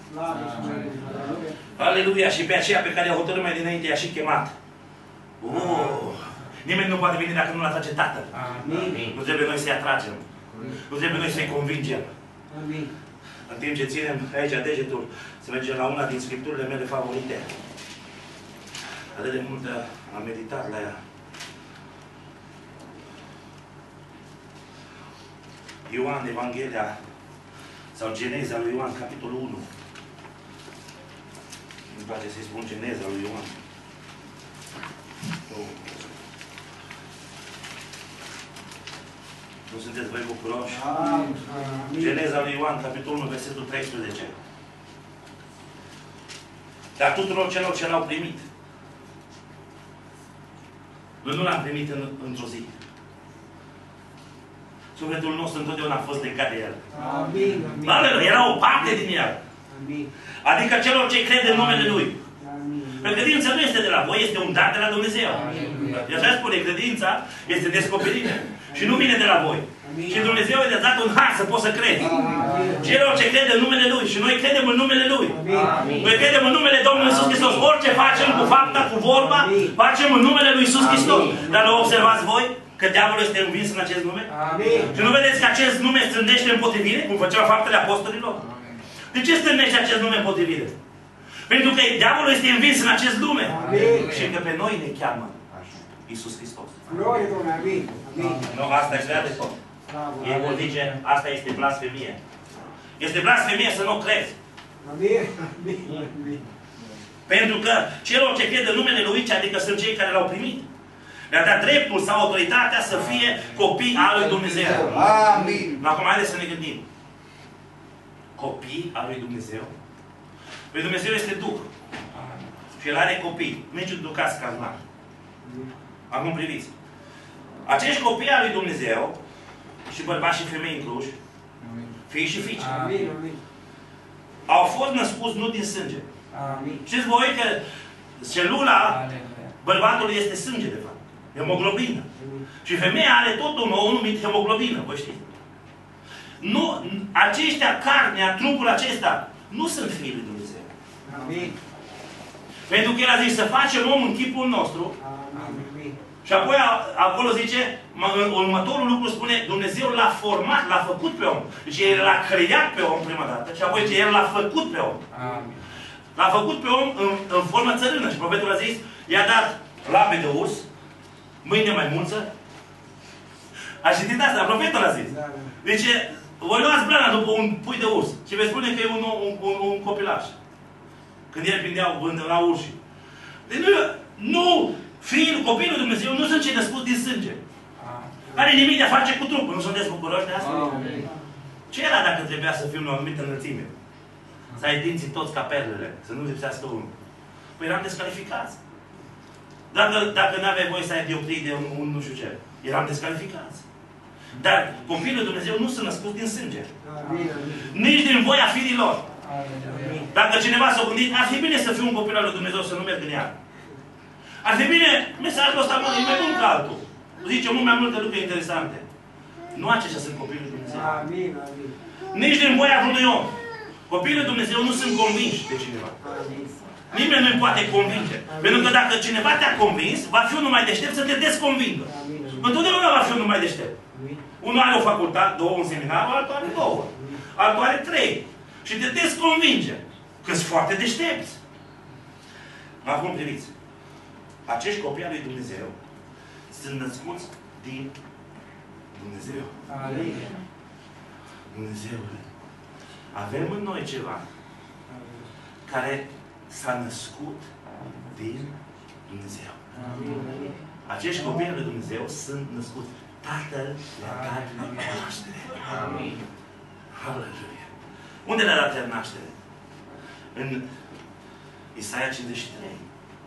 Aleluia! Și pe aceea pe care i-a hotărât mai dinainte i-a și chemat. Oh, nimeni nu poate veni dacă nu-l atrage Tatăl. Nu trebuie noi să-i atragem. Nu trebuie noi să-i convingem. În timp ce ținem aici degetul, să mergem la una din scripturile mele favorite. Atât de mult am meditat la ea. Ioan, Evanghelia, sau Geneza lui Ioan, capitolul unu. Îmi place să-i spun Geneza lui Ioan. Oh. Nu sunteți voi bucuroși? Geneza lui Ioan, capitolul unu, versetul treisprezece. Dar tuturor celor ce l-au primit. Noi nu l-am primit în, într-o zi. Sufletul nostru întotdeauna a fost legat de El. Amin. Amin. Era o parte din El. Amin. Adică celor ce cred în numele Lui. Pentru că credința nu este de la voi, este un dar de la Dumnezeu. De așa spune, credința este descoperire. Și nu vine de la voi. Amin. Și Dumnezeu i-a dat un har să poți să crezi. Celor ce cred în numele Lui. Și noi credem în numele Lui. Amin. Noi credem în numele Domnului Iisus Hristos. Orice facem cu fapta, cu vorba, facem în numele Lui Iisus Hristos. Dar nu observați voi că diavolul este învins în acest nume? Amin. Și nu vedeți că acest nume strânește împotrivire, cum făceau faptele apostolilor? De ce strânește acest nume împotrivire? Pentru că diavolul este învins în acest lume. Amin. Și că pe noi ne cheamă Iisus Hristos. Glorie Domnului, amin. Amin. Nu, asta e de tot. Ei vor zice, asta este blasfemie. Este blasfemie să nu crezi. Amin. Amin. Pentru că celor ce cred în numele Lui, adică sunt cei care l-au primit, le-a dat dreptul sau autoritatea să fie copii al lui Dumnezeu. Amin. Acum haideți să ne gândim. Copii al lui Dumnezeu? Păi Dumnezeu este Duh. Și El are copii. Nici un ducat carnal. Acum priviți. Acești copii al lui Dumnezeu, și bărbați și femei incluși, fii și fiice, au fost născuți nu din sânge. Amin. Știți voi că celula bărbatului este sânge, de fapt. Hemoglobină. Și femeia are tot un ou numit hemoglobină, vă știți. Nu, aceștia, carnea, trupul acesta, nu sunt fiii lui Dumnezeu. Amin. Pentru că El a zis să facem om în chipul nostru. Amin. Și apoi acolo zice, următorul lucru spune, Dumnezeu l-a format, l-a făcut pe om. Deci El l-a creat pe om prima dată și apoi zice, El l-a făcut pe om. Amin. L-a făcut pe om în, în formă țărână. Și profetul a zis, i-a dat labe de urs, mâine mai mulță. A citit asta, profetul a zis. Deci, voi luați brana după un pui de urs și veți spune că e un, un, un, un copilaș. Când el prindeau vând la urși. Deci nu, nu, fiul, copilul Dumnezeu nu sunt cei născuți din sânge. Are nimic de a face cu trupul. Nu sunteți bucuroși de asta? Ce era dacă trebuia să fim la o anumită înălțime? Să ai dinții toți ca perlele, să nu lipsească unul. Păi eram descalificați. Dacă, dacă nu aveai voie să ai dioptrii de un, un nu știu ce, eram descalificați. Dar copilul Dumnezeu nu sunt născuți din sânge. Nici din voia fiilor. Dacă cineva s-a gândit, ar fi bine să fiu un copil al lui Dumnezeu, să nu merg în ea. Ar fi bine, mesajul ăsta e mai bun ca altul. Zice mult mai multe lucruri interesante. Nu aceștia sunt copilul lui Dumnezeu. Amin, amin. Nici din voia vreunui om. Copiii lui Dumnezeu nu sunt convinși de cineva. Nimeni nu-i poate convinge. Pentru că dacă cineva te-a convins, va fi unul mai deștept să te desconvingă. Întotdeauna va fi unul mai deștept. Unul are o facultate, două, un seminar, altul are două. Altul are trei. Și te desconvinge. Că sunt foarte deștepți. Acum priviți. Acești copii al lui Dumnezeu sunt născuți din Dumnezeu. Dumnezeule. Avem în noi ceva care s-a născut din Dumnezeu. Acești copii al lui Dumnezeu sunt născuți. Tatăl le-a dat naștere. Aleluia. Unde le-a dat naștere? În Isaia cincizeci și trei.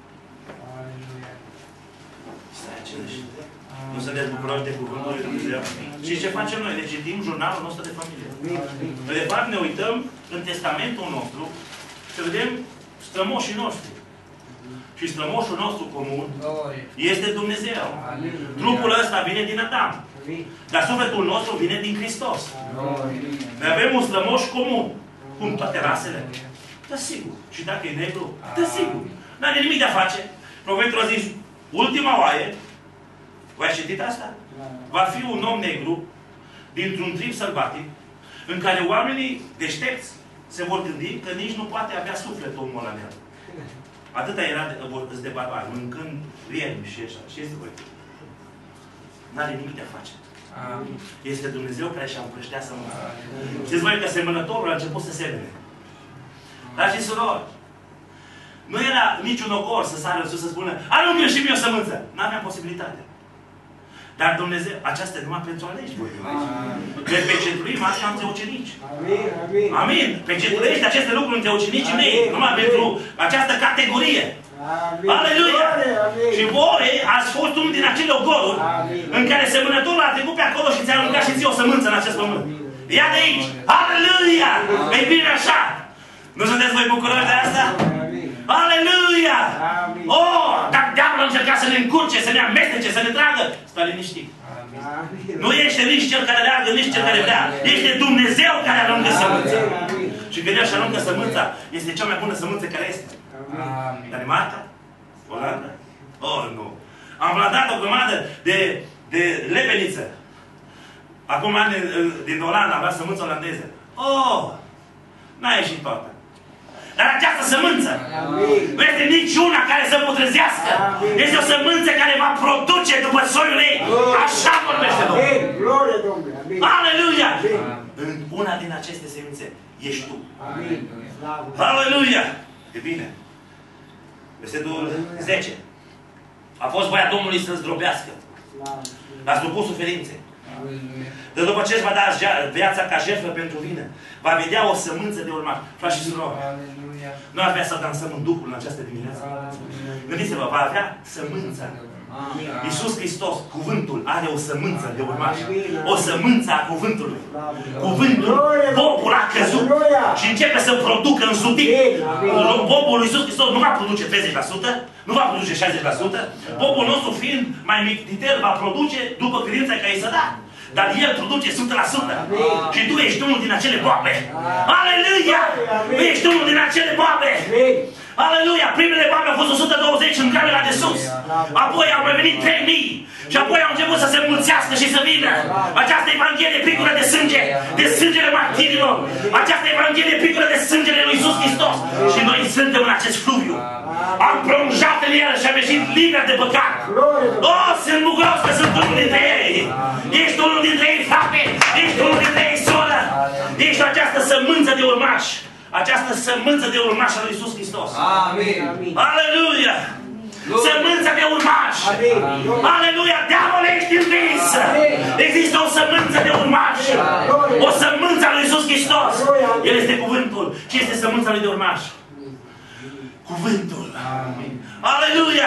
Isaia cincizeci și trei. Nu sunteți bucuroși de cuvântul lui Dumnezeu? Și ce facem noi? Ne citim jurnalul nostru de familie. De fapt, ne uităm în testamentul nostru să vedem strămoșii noștri. Și strămoșul nostru comun este Dumnezeu. Trupul ăsta vine din Adam. Dar sufletul nostru vine din Hristos. Noi avem un strămoș comun. Cum toate rasele? Da, sigur. Și dacă e negru? Da, sigur. N-are nimic de a face. Profetul a zis, ultima oaie, v-ați citit asta? Va fi un om negru dintr-un trib sălbatic în care oamenii deștepți se vor gândi că nici nu poate avea suflet omul ăla în el. Atâta era de, de barbar, mâncând viermi și așa. Știți voi? N-are nimic de a face. Amin. Este Dumnezeu care și-a împrăștea sămânța. Știți voi că semănătorul a început să semene. Dar și surori, nu era niciun ocor să sară sus să spună, aruncă și mie o sămânță. N-aveam posibilitate. Dar Dumnezeu, aceasta e numai pentru aleși voi. Că pecetuim asta între ucenici. Amin, amin. Amin. Pecetuiești aceste lucruri între ucenicii mei. Numai pentru această categorie. Amin. Aleluia! Amin. Și voi ați fost unul din acele ogoruri în care semănătorul a trecut pe acolo și ți-a aruncat și ție o sămânță în acest pământ. Ia de aici! Aleluia! E bine așa! Nu sunteți voi bucuroși de asta? Aleluia! Amin. Oh, dacă diavolul încerca să ne încurce, să ne amestece, să ne tragă, stai liniștit. Amin. Nu ești nici cel care leagă, nici cel care vrea. Ești Dumnezeu care aruncă sămânța. Și când el și aruncă sămânța, este cea mai bună sămânță care este. Amin. Danemarca? Olanda? Oh, nu. Am plantat o grămadă de, de lepeniță. Acum ani din Olanda am luat sămânță olandeză. Oh! N-a ieșit toată. Dar această sămânță Amin. Nu este niciuna care să putrezească. Amin. Este o sămânță care va produce după soiul ei. Așa vorbește Domnul. Aleluia! În una din aceste semințe ești tu. Amin. Aleluia! E bine. Versetul zece. A fost voia Domnului să zdrobească. L-a supus suferințe. De după ce își va da viața ca jertfă pentru vină, va vedea o sămânță de urmat. Frați și surori, noi ar vrea să dansăm în Duhul în această dimineață. Gândiți-vă, va avea sămânța. Iisus Hristos, cuvântul, are o sămânță de urmat. O sămânță a cuvântului. Cuvântul, popul a căzut și începe să producă însutit. Popul lui Iisus Hristos nu va produce treizeci la sută, nu va produce șaizeci la sută. Popul nostru fiind mai mictitel va produce după credința care i s-a dat. Dar El produce o sută la sută. Și tu ești unul din acele boabe. Aleluia! Tu ești unul din acele boabe. Aleluia! Primele boabe au fost o sută douăzeci în camera de sus. Apoi au mai venit trei mii. Și apoi au început să se mulțească și să vină. Această Evanghelie picură de sânge. De sângele martirilor. Această Evanghelie picură de sângele lui Iisus Hristos. Și noi suntem în acest fluviu. Am plonjat în el și am ieșit liber de păcat. Oh, sunt bucuros că sunt unul dintre ei. Ești unul dintre ei, frate. Ești unul dintre ei, soră. Ești această sămânță de urmaș. Această sămânță de urmaș al lui Iisus Hristos. Amin. Aleluia. Sămânța de urmaș. Aleluia. Diavol, ești învins. Există o sămânță de urmaș. O sămânță al lui Iisus Hristos. El este cuvântul. Ce este sămânța lui de urmaș? Cuvântul. Amin. Aleluia!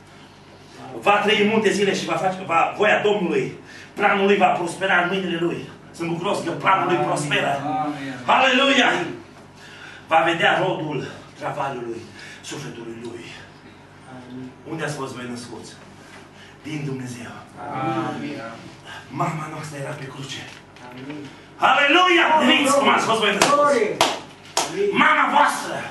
Va trăi multe zile și va face, va, voia Domnului, planul lui va prospera în mâinile lui. Sunt bucuros că planul lui prosperă. Amin. Aleluia! Va vedea rodul travaliului, sufletului lui. Amin. Unde ați fost voi născuți? Din Dumnezeu. Amin. Mama noastră era pe cruce. Amin. Aleluia! Veniți cum ați fost voi născuți. Mama voastră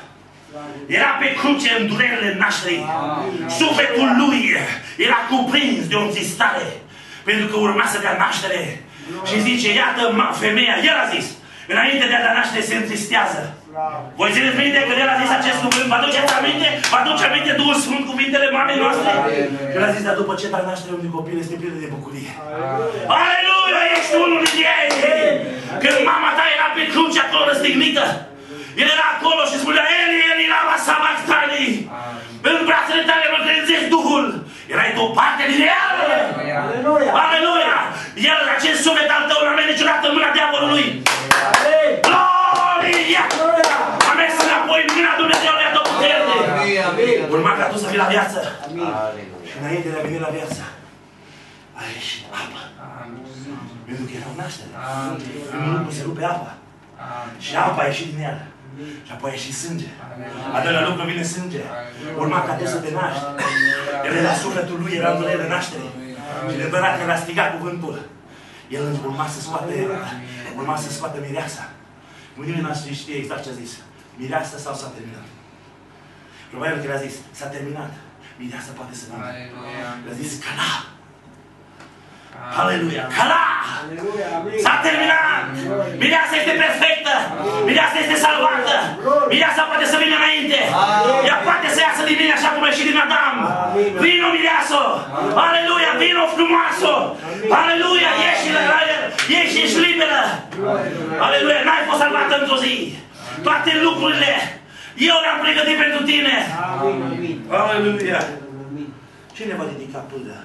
Era pe cruce în durerile nașterii. Sufletul lui era cuprins de o întristare. Pentru că urma să dea naștere. Și zice, iată femeia, el a zis, înainte de a da naștere se întristează. Voi țineți minte că el a zis acest cuvânt? Vă aduceți aminte? Vă aduce aminte Duhul Sfânt cuvintele mamei noastre? El a zis, dar după ce dai naștere unui copil este plină de bucurie. Aleluia! Ești unul din ei! Când mama ta era pe cruce acolo răstignită, el era acolo și spunea, Eli, Eli, lama sabachthani! În brațele tale mă credzești Duhul! Erai tu o parte din el! Aleluia! Aleluia! El, acest suflet al tău, n-a mers niciodată în mâna diavolului! Gloria! A mers înapoi în mâna Dumnezeului a tot putere! Urma ca tu să vii la viață! Și înainte de a veni la viață, a ieșit apă. Pentru că era o naștere. Primul lucru se rupe apa. Și apa a ieșit din el. Și apoi a ieșit sânge. A doilea lucru vine sânge. Urma ca tu să te naști. El era sufletul lui, era în durerile nașterii. Și de împărat că l-a strigat cuvântul. El urma să scoate, urma să scoate mireasa. Nimeni n-a știe exact ce a zis. Mireasa sau s-a terminat? Probabil că le-a zis, s-a terminat. Mireasa poate să vină. Le-a zis, cala! Aleluia! Cala! S-a terminat! Mireasa este perfectă! Mireasa este salvată! Mireasa poate să vină înainte! Ea poate să iasă din mine așa cum a ieșit din Adam! Vino mireasă! Aleluia! Vino frumoasă! Aleluia! Ieși la el! Ieși, ești liberă! Aleluia! N-ai fost salvată într-o zi! Toate lucrurile eu le-am pregătit pentru tine! Aleluia! Cine va ridica pâlea?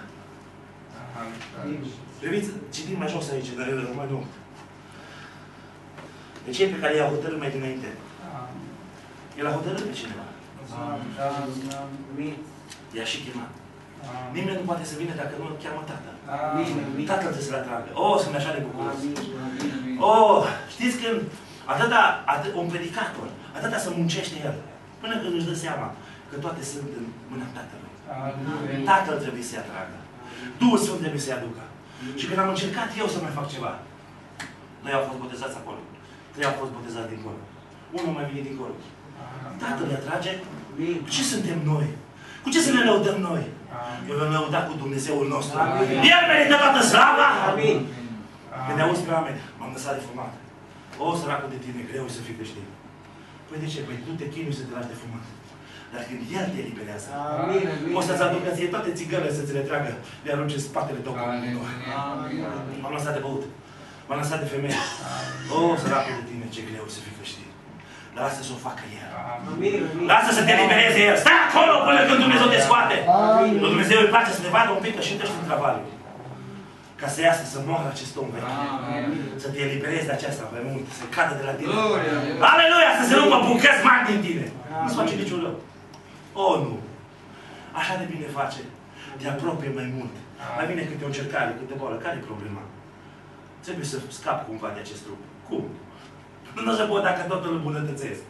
Priviți, citim mai jos aici, dar el mai nu. De cei pe care i-a hotărât mai dinainte? El a hotărât pe cineva. I-a și chemat. Nimeni nu poate să vină dacă nu îl cheamă Tatăl. Tatăl trebuie să-l atragă. Oh, sunt așa de bucuros. Oh, știți când atâta, atât, un predicator, atâta să muncește el, până când își dă seama că toate sunt în mâna Tatălui. Tatăl trebuie să-i atragă. Duhul Sfânt trebuie să-i aducă. Și când am încercat eu să mai fac ceva, noi au fost botezați acolo. Trei au fost botezați dincolo. Unul mai vine dincolo. Tatăl îi atrage. Cu ce suntem noi? Cu ce să ne lăudăm noi? Eu vom lăuda cu Dumnezeul nostru. El merită toată slava. Când ne auzi pe oameni, m-am lăsat de fumat. O, săracul de tine, greu să fii creștin. Păi de ce? Păi tu te chinui să te lași de fumat. Dar când El te eliberează, o să-ți aducă ție toate țigările să ți le tragă, le arunci în spatele tău. M-am lăsat de băut. M-am lăsat de femeie. O, săracul de tine, ce greu să fii creștin. Lasă să o facă El. Lasă să te elibereze El. Stai acolo până când Dumnezeu te scoate. Lui Dumnezeu îi place să te vadă un pic că și te în travaliu. Ca să iasă, să moară acest om vechi. Să te eliberezi de aceasta mai mult, să cadă de la tine. Aleluia! Să se rupă bucăți mari din tine. Nu-ți face niciun rău. Oh, nu! Așa de bine face. Te apropie mai mult. Mai bine câte o încercare, câte o boală. Care e problema? Trebuie să scap cumva de acest trup. Cum? Nu se pot dacă totul îl îmbunătățesc.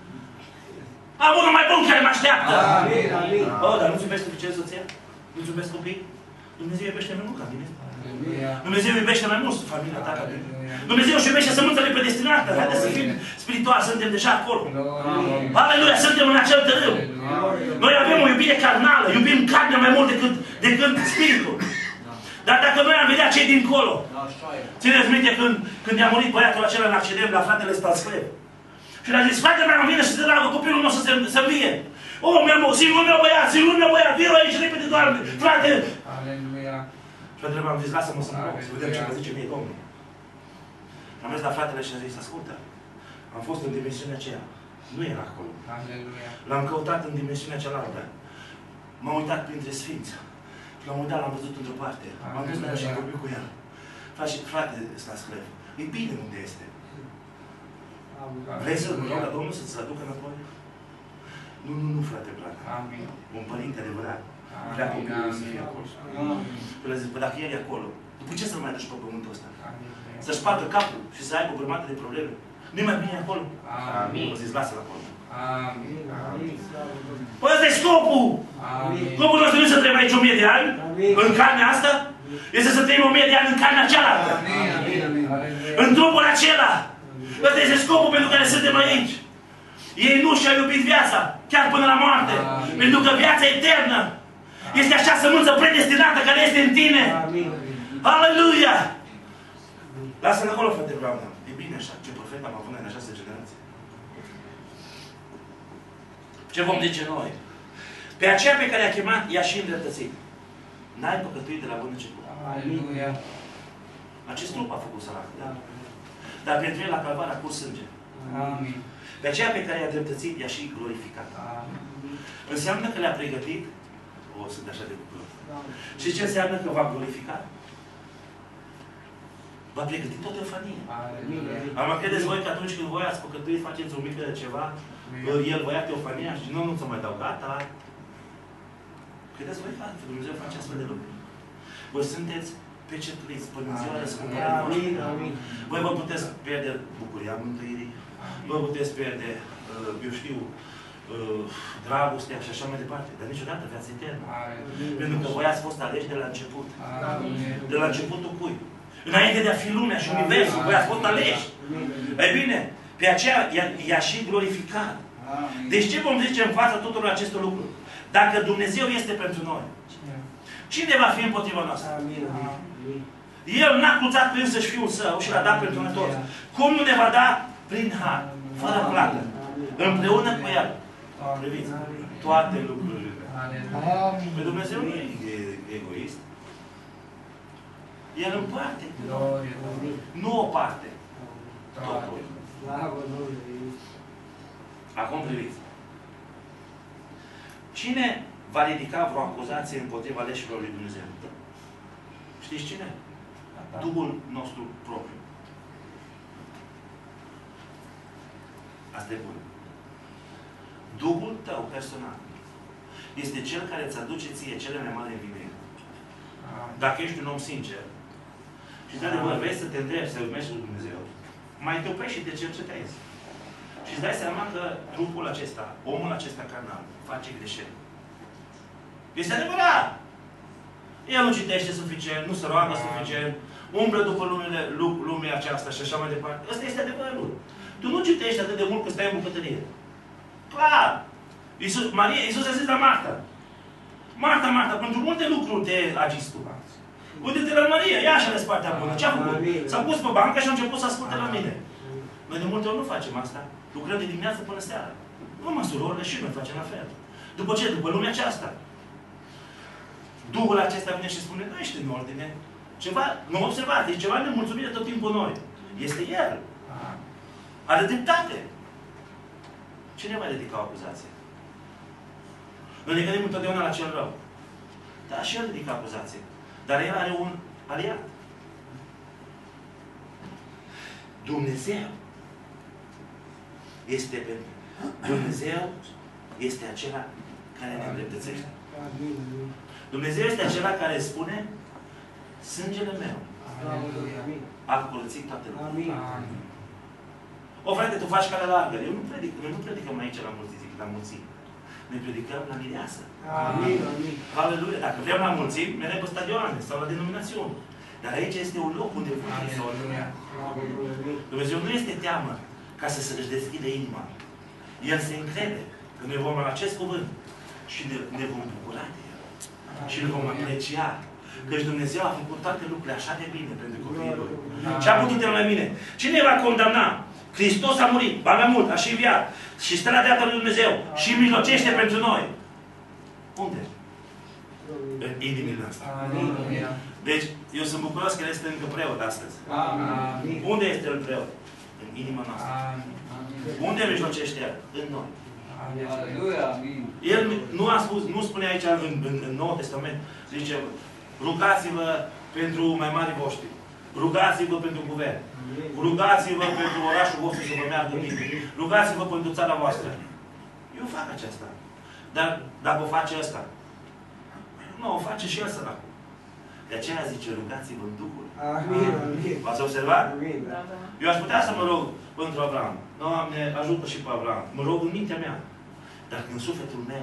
Am unul mai bun care mă așteaptă! Oh, dar nu-ți iubești suficient soția? Nu-ți iubești copii? Dumnezeu iubește mai mult ca mine. Dumnezeu iubește mai mult familia ta ca mine. Dumnezeu își iubește sămânțele predestinate. Haideți să fim spirituali, suntem deja acolo. Aleluia, suntem în acel tărâu. Noi avem o iubire carnală, iubim carnea mai mult decât, decât spiritul. Dar dacă noi am vedea cei dincolo, țineți minte când, când i-a murit băiatul acela în accident la fratele Stalsclev. Și le-a zis, fratele meu, vină și se dragă copilul nostru să se învie. Oh, mi-am singurul meu băiat, singurul meu băiat, vino aici repede, Doamne, frate. Aleluia. Și fratele meu am zis, lasă-mă să mă rog, să vedem ce vă zice mie Domnul. Am mers la fratele și a zis, ascultă, am fost în dimensiunea aceea. Nu era acolo. L-am căutat în dimensiunea cealaltă. M-am uitat printre sfinți. La un moment dat l-am văzut într-o parte. M-am dus la el și am vorbit cu el. Frate, frate Stasclev, e bine unde este. Vrei să-l rog la Domnul să-ți aducă înapoi? Nu, nu, nu, frate, plată. Un părinte adevărat. Vrea copilul să fie acolo. Și le zic, dacă el e acolo, după ce să-l mai duci pe pământul ăsta? Să-și spargă capul și să aibă o grămadă de probleme. Nu-i mai bine acolo? Amin. O zis, lasă-l acolo. Amin. Păi ăsta e scopul! Scopul nostru nu e să trăim aici o mie de ani, în carnea asta, este să trăim o mie de ani în carnea cealaltă. În trupul acela. Ăsta este scopul pentru care suntem aici. Ei nu și-au iubit viața, chiar până la moarte. Amin. Pentru că viața eternă este așa sămânță predestinată care este în tine. Amin. Aleluia! Lasă-l acolo, frate Brown. E bine așa. Ce profet am avut în această generație. Ce vom zice noi? Pe aceea pe care a chemat, i-a și îndreptățit. N-ai păcătuit de la bun început. Aleluia. Acest trup a făcut sărac. Da? Dar pentru el la calvar a curs sânge. Amin. Pe aceea pe care i-a dreptățit, i-a și glorificat. Amin. Înseamnă că le-a pregătit. O, sunt așa de bucuros. Și ce înseamnă că va glorifica? Va pregăti tot teofania. Acum credeți voi că atunci când voi ați păcătuit, faceți o mică ceva, el vă ia teofania și nu, nu ți mai dau, gata. Credeți voi că Dumnezeu face astfel de lucruri? Voi sunteți pecetuiți până în ziua răscumpărării noastre. Voi vă puteți pierde bucuria mântuirii, vă puteți pierde, eu știu, dragostea și așa mai departe, dar niciodată viața eternă. Pentru că voi ați fost aleși de la început. De la începutul cui? Înainte de a fi lumea și universul, voi ați fost aleși. Ei bine, pe aceea i-a și glorificat. Deci ce vom zice în fața tuturor acestor lucruri? Dacă Dumnezeu este pentru noi, cine va fi împotriva noastră? El n-a cruțat prin să-și Fiul Său și l-a dat pentru noi toți. Cum nu ne va da? Prin har, fără plată, împreună cu El. Priviți, toate lucrurile. Pe Dumnezeu nu e egoist. El împarte. Nu o parte. Totul. Acum priviți. Cine va ridica vreo acuzație împotriva aleșilor lui Dumnezeu? Știți cine? Duhul nostru propriu. Asta e bun. Duhul tău personal este cel care îți aduce ție cele mai mari învinuiri. Dacă ești un om sincer și de adevăr vrei să te îndrepți, să urmești lui Dumnezeu, mai te oprești și te cercetezi. Și îți dai seama că trupul acesta, omul acesta carnal, face greșeli. Este adevărat! El nu citește suficient, nu se roagă suficient, umblă după lumile, lumea aceasta și așa mai departe. Ăsta este adevărul. Tu nu citești atât de mult că stai în bucătărie. Clar! Iisus, Maria, Iisus a zis la Marta. Marta, Marta, pentru multe lucruri te agiți tu. Uite-te la Maria, ia așa de partea bună. Ce-a făcut? S-a pus pe bancă și a început să asculte la mine. Noi de multe ori nu facem asta. Lucrăm de dimineață până seara. Nu mă surorile și noi facem la fel. După ce? După lumea aceasta. Duhul acesta vine și spune, nu ești în ordine. Ceva, nu observați, e ceva nemulțumire tot timpul noi. Este El. Are dreptate. Cine mai ridică o acuzație? Noi ne gândim întotdeauna la cel rău. Da, și El ridică acuzație. Dar El are un aliat. Dumnezeu este pentru. Dumnezeu este acela care ne îndreptățește. Dumnezeu este acela care spune sângele meu a curățit toate lucrurile. O, frate, tu faci calea largă. Eu nu predic. Noi nu predicăm aici la mulțimi, la mulțimi. Noi predicăm la mireasă. Aleluia. Dacă vrem la mulțimi, mereu pe stadioane sau la denominațiuni. Dar aici este un loc unde putem să o lumea. Dumnezeu nu este teamă ca să se își deschide inima. El se încrede că noi vom lua acest cuvânt și ne, ne vom bucura de El. Și îl vom aprecia. Căci Dumnezeu a făcut toate lucrurile așa de bine pentru copiii Lui. Ce a putut El mai bine? Cine va condamna? Hristos a murit, ba mai mult, a și înviat. Și stă la dreapta lui Dumnezeu și mijlocește pentru noi. Unde? În inimile noastre. Deci, eu sunt bucuros că El este încă preot astăzi. Amin. Unde este El preot? În inima noastră. Amin. Unde mijlocește El? În noi. Amin. El nu a spus, nu spune aici în, în, în Noul Testament, zice, rugați-vă pentru mai mari voștri. Rugați-vă pentru guvern. Rugați-vă pentru orașul vostru să vă meargă bine. Rugați-vă pentru țara voastră. Eu fac aceasta. Dar dacă o face ăsta, nu, o face și el săracul. De aceea zice, rugați-vă în Duhul. V-ați observat? Eu aș putea să mă rog pentru Avram. Doamne, ajută și pe Avram. Mă rog în mintea mea. Dar în sufletul meu,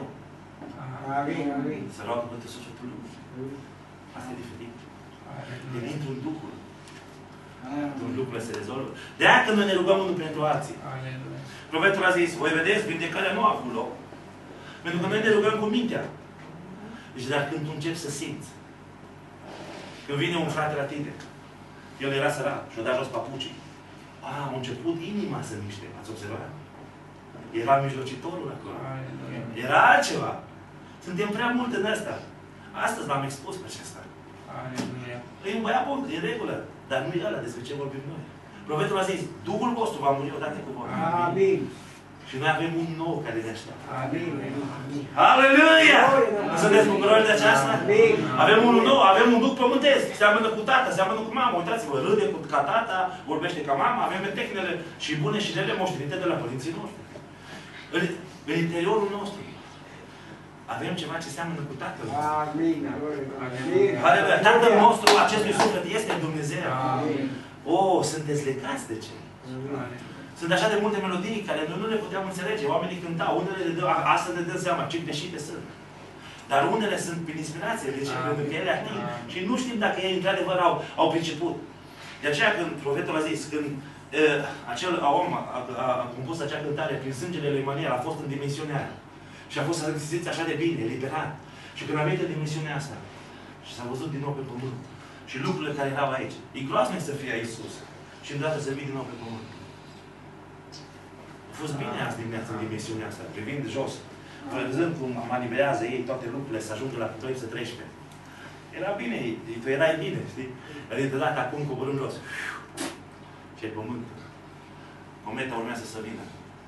să roagă pentru sufletul lui. Asta e diferit. Când intru în Duhul, când lucrurile se rezolvă. De aia când noi ne rugăm unul pentru alții. Profetul a zis, voi vedeți, vindecarea nu a avut loc. Pentru că noi ne rugăm cu mintea. Deci, dar când tu începi să simți, când vine un frate la tine, el era sărac și-o dat jos papucii. A, a început inima să miște. Ați observat? Era mijlocitorul acolo. Era altceva. Suntem prea mult în ăsta. Astăzi l-am expus pe acesta. E un băiat bun, e regulă. Dar nu e ăla despre ce vorbim noi. Profetul a zis, Duhul vostru va muri odată cu voi. Amin. Și noi avem un nou care ne așteaptă. Amin. Aleluia! Sunteți bucuroși de aceasta? Amin. Avem unul nou, avem un duc pământesc. Seamănă cu tata, seamănă cu mama. Uitați-vă, râde cu ca tata, vorbește ca mama. Avem tehnele și bune și rele moștenite de la părinții noștri. În, în interiorul nostru avem ceva ce seamănă cu Tatăl nostru. Amin. Aleluia! Tatăl nostru, acestui suflet, este Dumnezeu. Amin. O, sunteți legați de ce? Sunt așa de multe melodii care noi nu le puteam înțelege. Oamenii cântau, unele le dă, astăzi ne dăm seama ce greșite sunt. Dar unele sunt prin inspirație, deci pentru că ele ating. Și nu știm dacă ei într-adevăr au, au priceput. De aceea când profetul a zis, când uh, acel om a, a, a, a compus acea cântare prin sângele lui Emanuel, a fost în dimensiunea aia. Și a fost să simțiți așa de bine, eliberat. Și când a venit în dimensiunea asta, și s-a văzut din nou pe pământ. Și lucrurile care erau aici. E groaznic să fie aici sus. Și îndată să vii din nou pe pământ. A fost bine azi dimineața în dimensiunea asta, privind jos. Văzând cum manipulează ei toate lucrurile să ajungă la Apocalipsa treisprezece. Era bine, tu erai bine, știi? Dar dintr-o dată acum coborâm jos. Ce pământ. Cometa urmează să vină.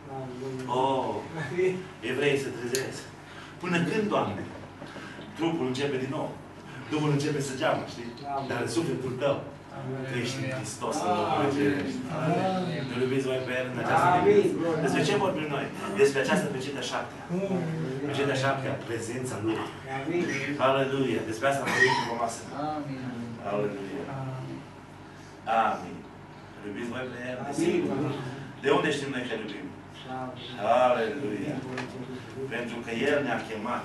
Oh, evreii se trezesc. Până când, Doamne? Trupul începe din nou. Duhul începe să geamă, știi? Dar sufletul tău, tu ești în Hristos în locul cerești. Nu iubiți voi pe El în această dimineață. Despre ce vorbim noi? Despre această pecetea șaptea. Pecetea șaptea, prezența Lui. Aleluia! Despre asta vorbim cu masă. Aleluia! Amin. Iubiți voi pe El? De unde știm noi că iubim? Aleluia! Pentru că El ne-a chemat.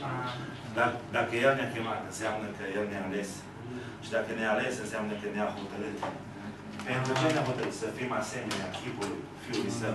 Dacă El ne-a chemat, înseamnă că El ne-a ales. Și dacă ne-a ales, înseamnă că ne-a hotărât. Pentru ce ne-a hotărât? Să fim asemenea chipului Fiului Său.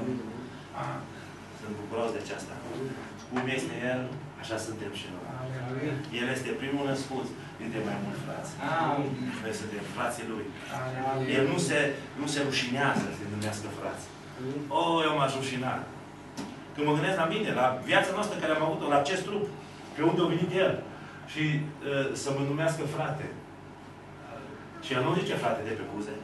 Sunt bucuros de aceasta. Cum este El, așa suntem și noi. El este primul născut dintre mai mulți frați. Noi suntem frații Lui. El nu se, nu se rușinează să se numească frați. Oh, eu m-aș rușina. Când mă gândesc la mine, la viața noastră care am avut-o, la acest trup, pe unde a venit El, și uh, să mă numească frate. Și El nu zice frate de pe buze.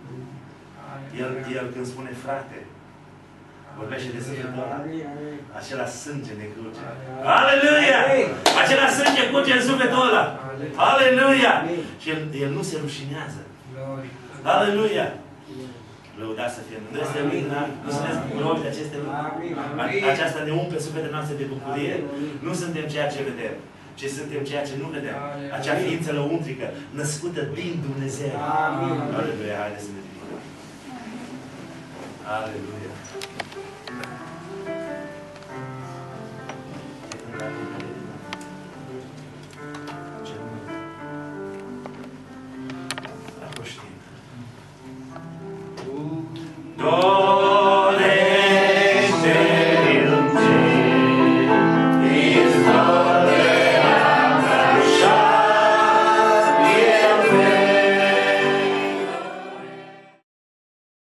El, el când spune frate, vorbește de sufletul ăla. Acela sânge ne curge. Aleluia! Acela sânge curge în sufletul ăla. Aleluia! Și el, el nu se rușinează. Aleluia! Lăudat să fie. Nu este minunat. Nu sunteți bucuroși de aceste lucruri. Aceasta ne umple sufletele noastre de bucurie. Nu suntem ceea ce vedem, ci suntem ceea ce nu vedem. Acea ființă lăuntrică, născută din Dumnezeu. Aleluia! Haideți să ne ridicăm. Aleluia!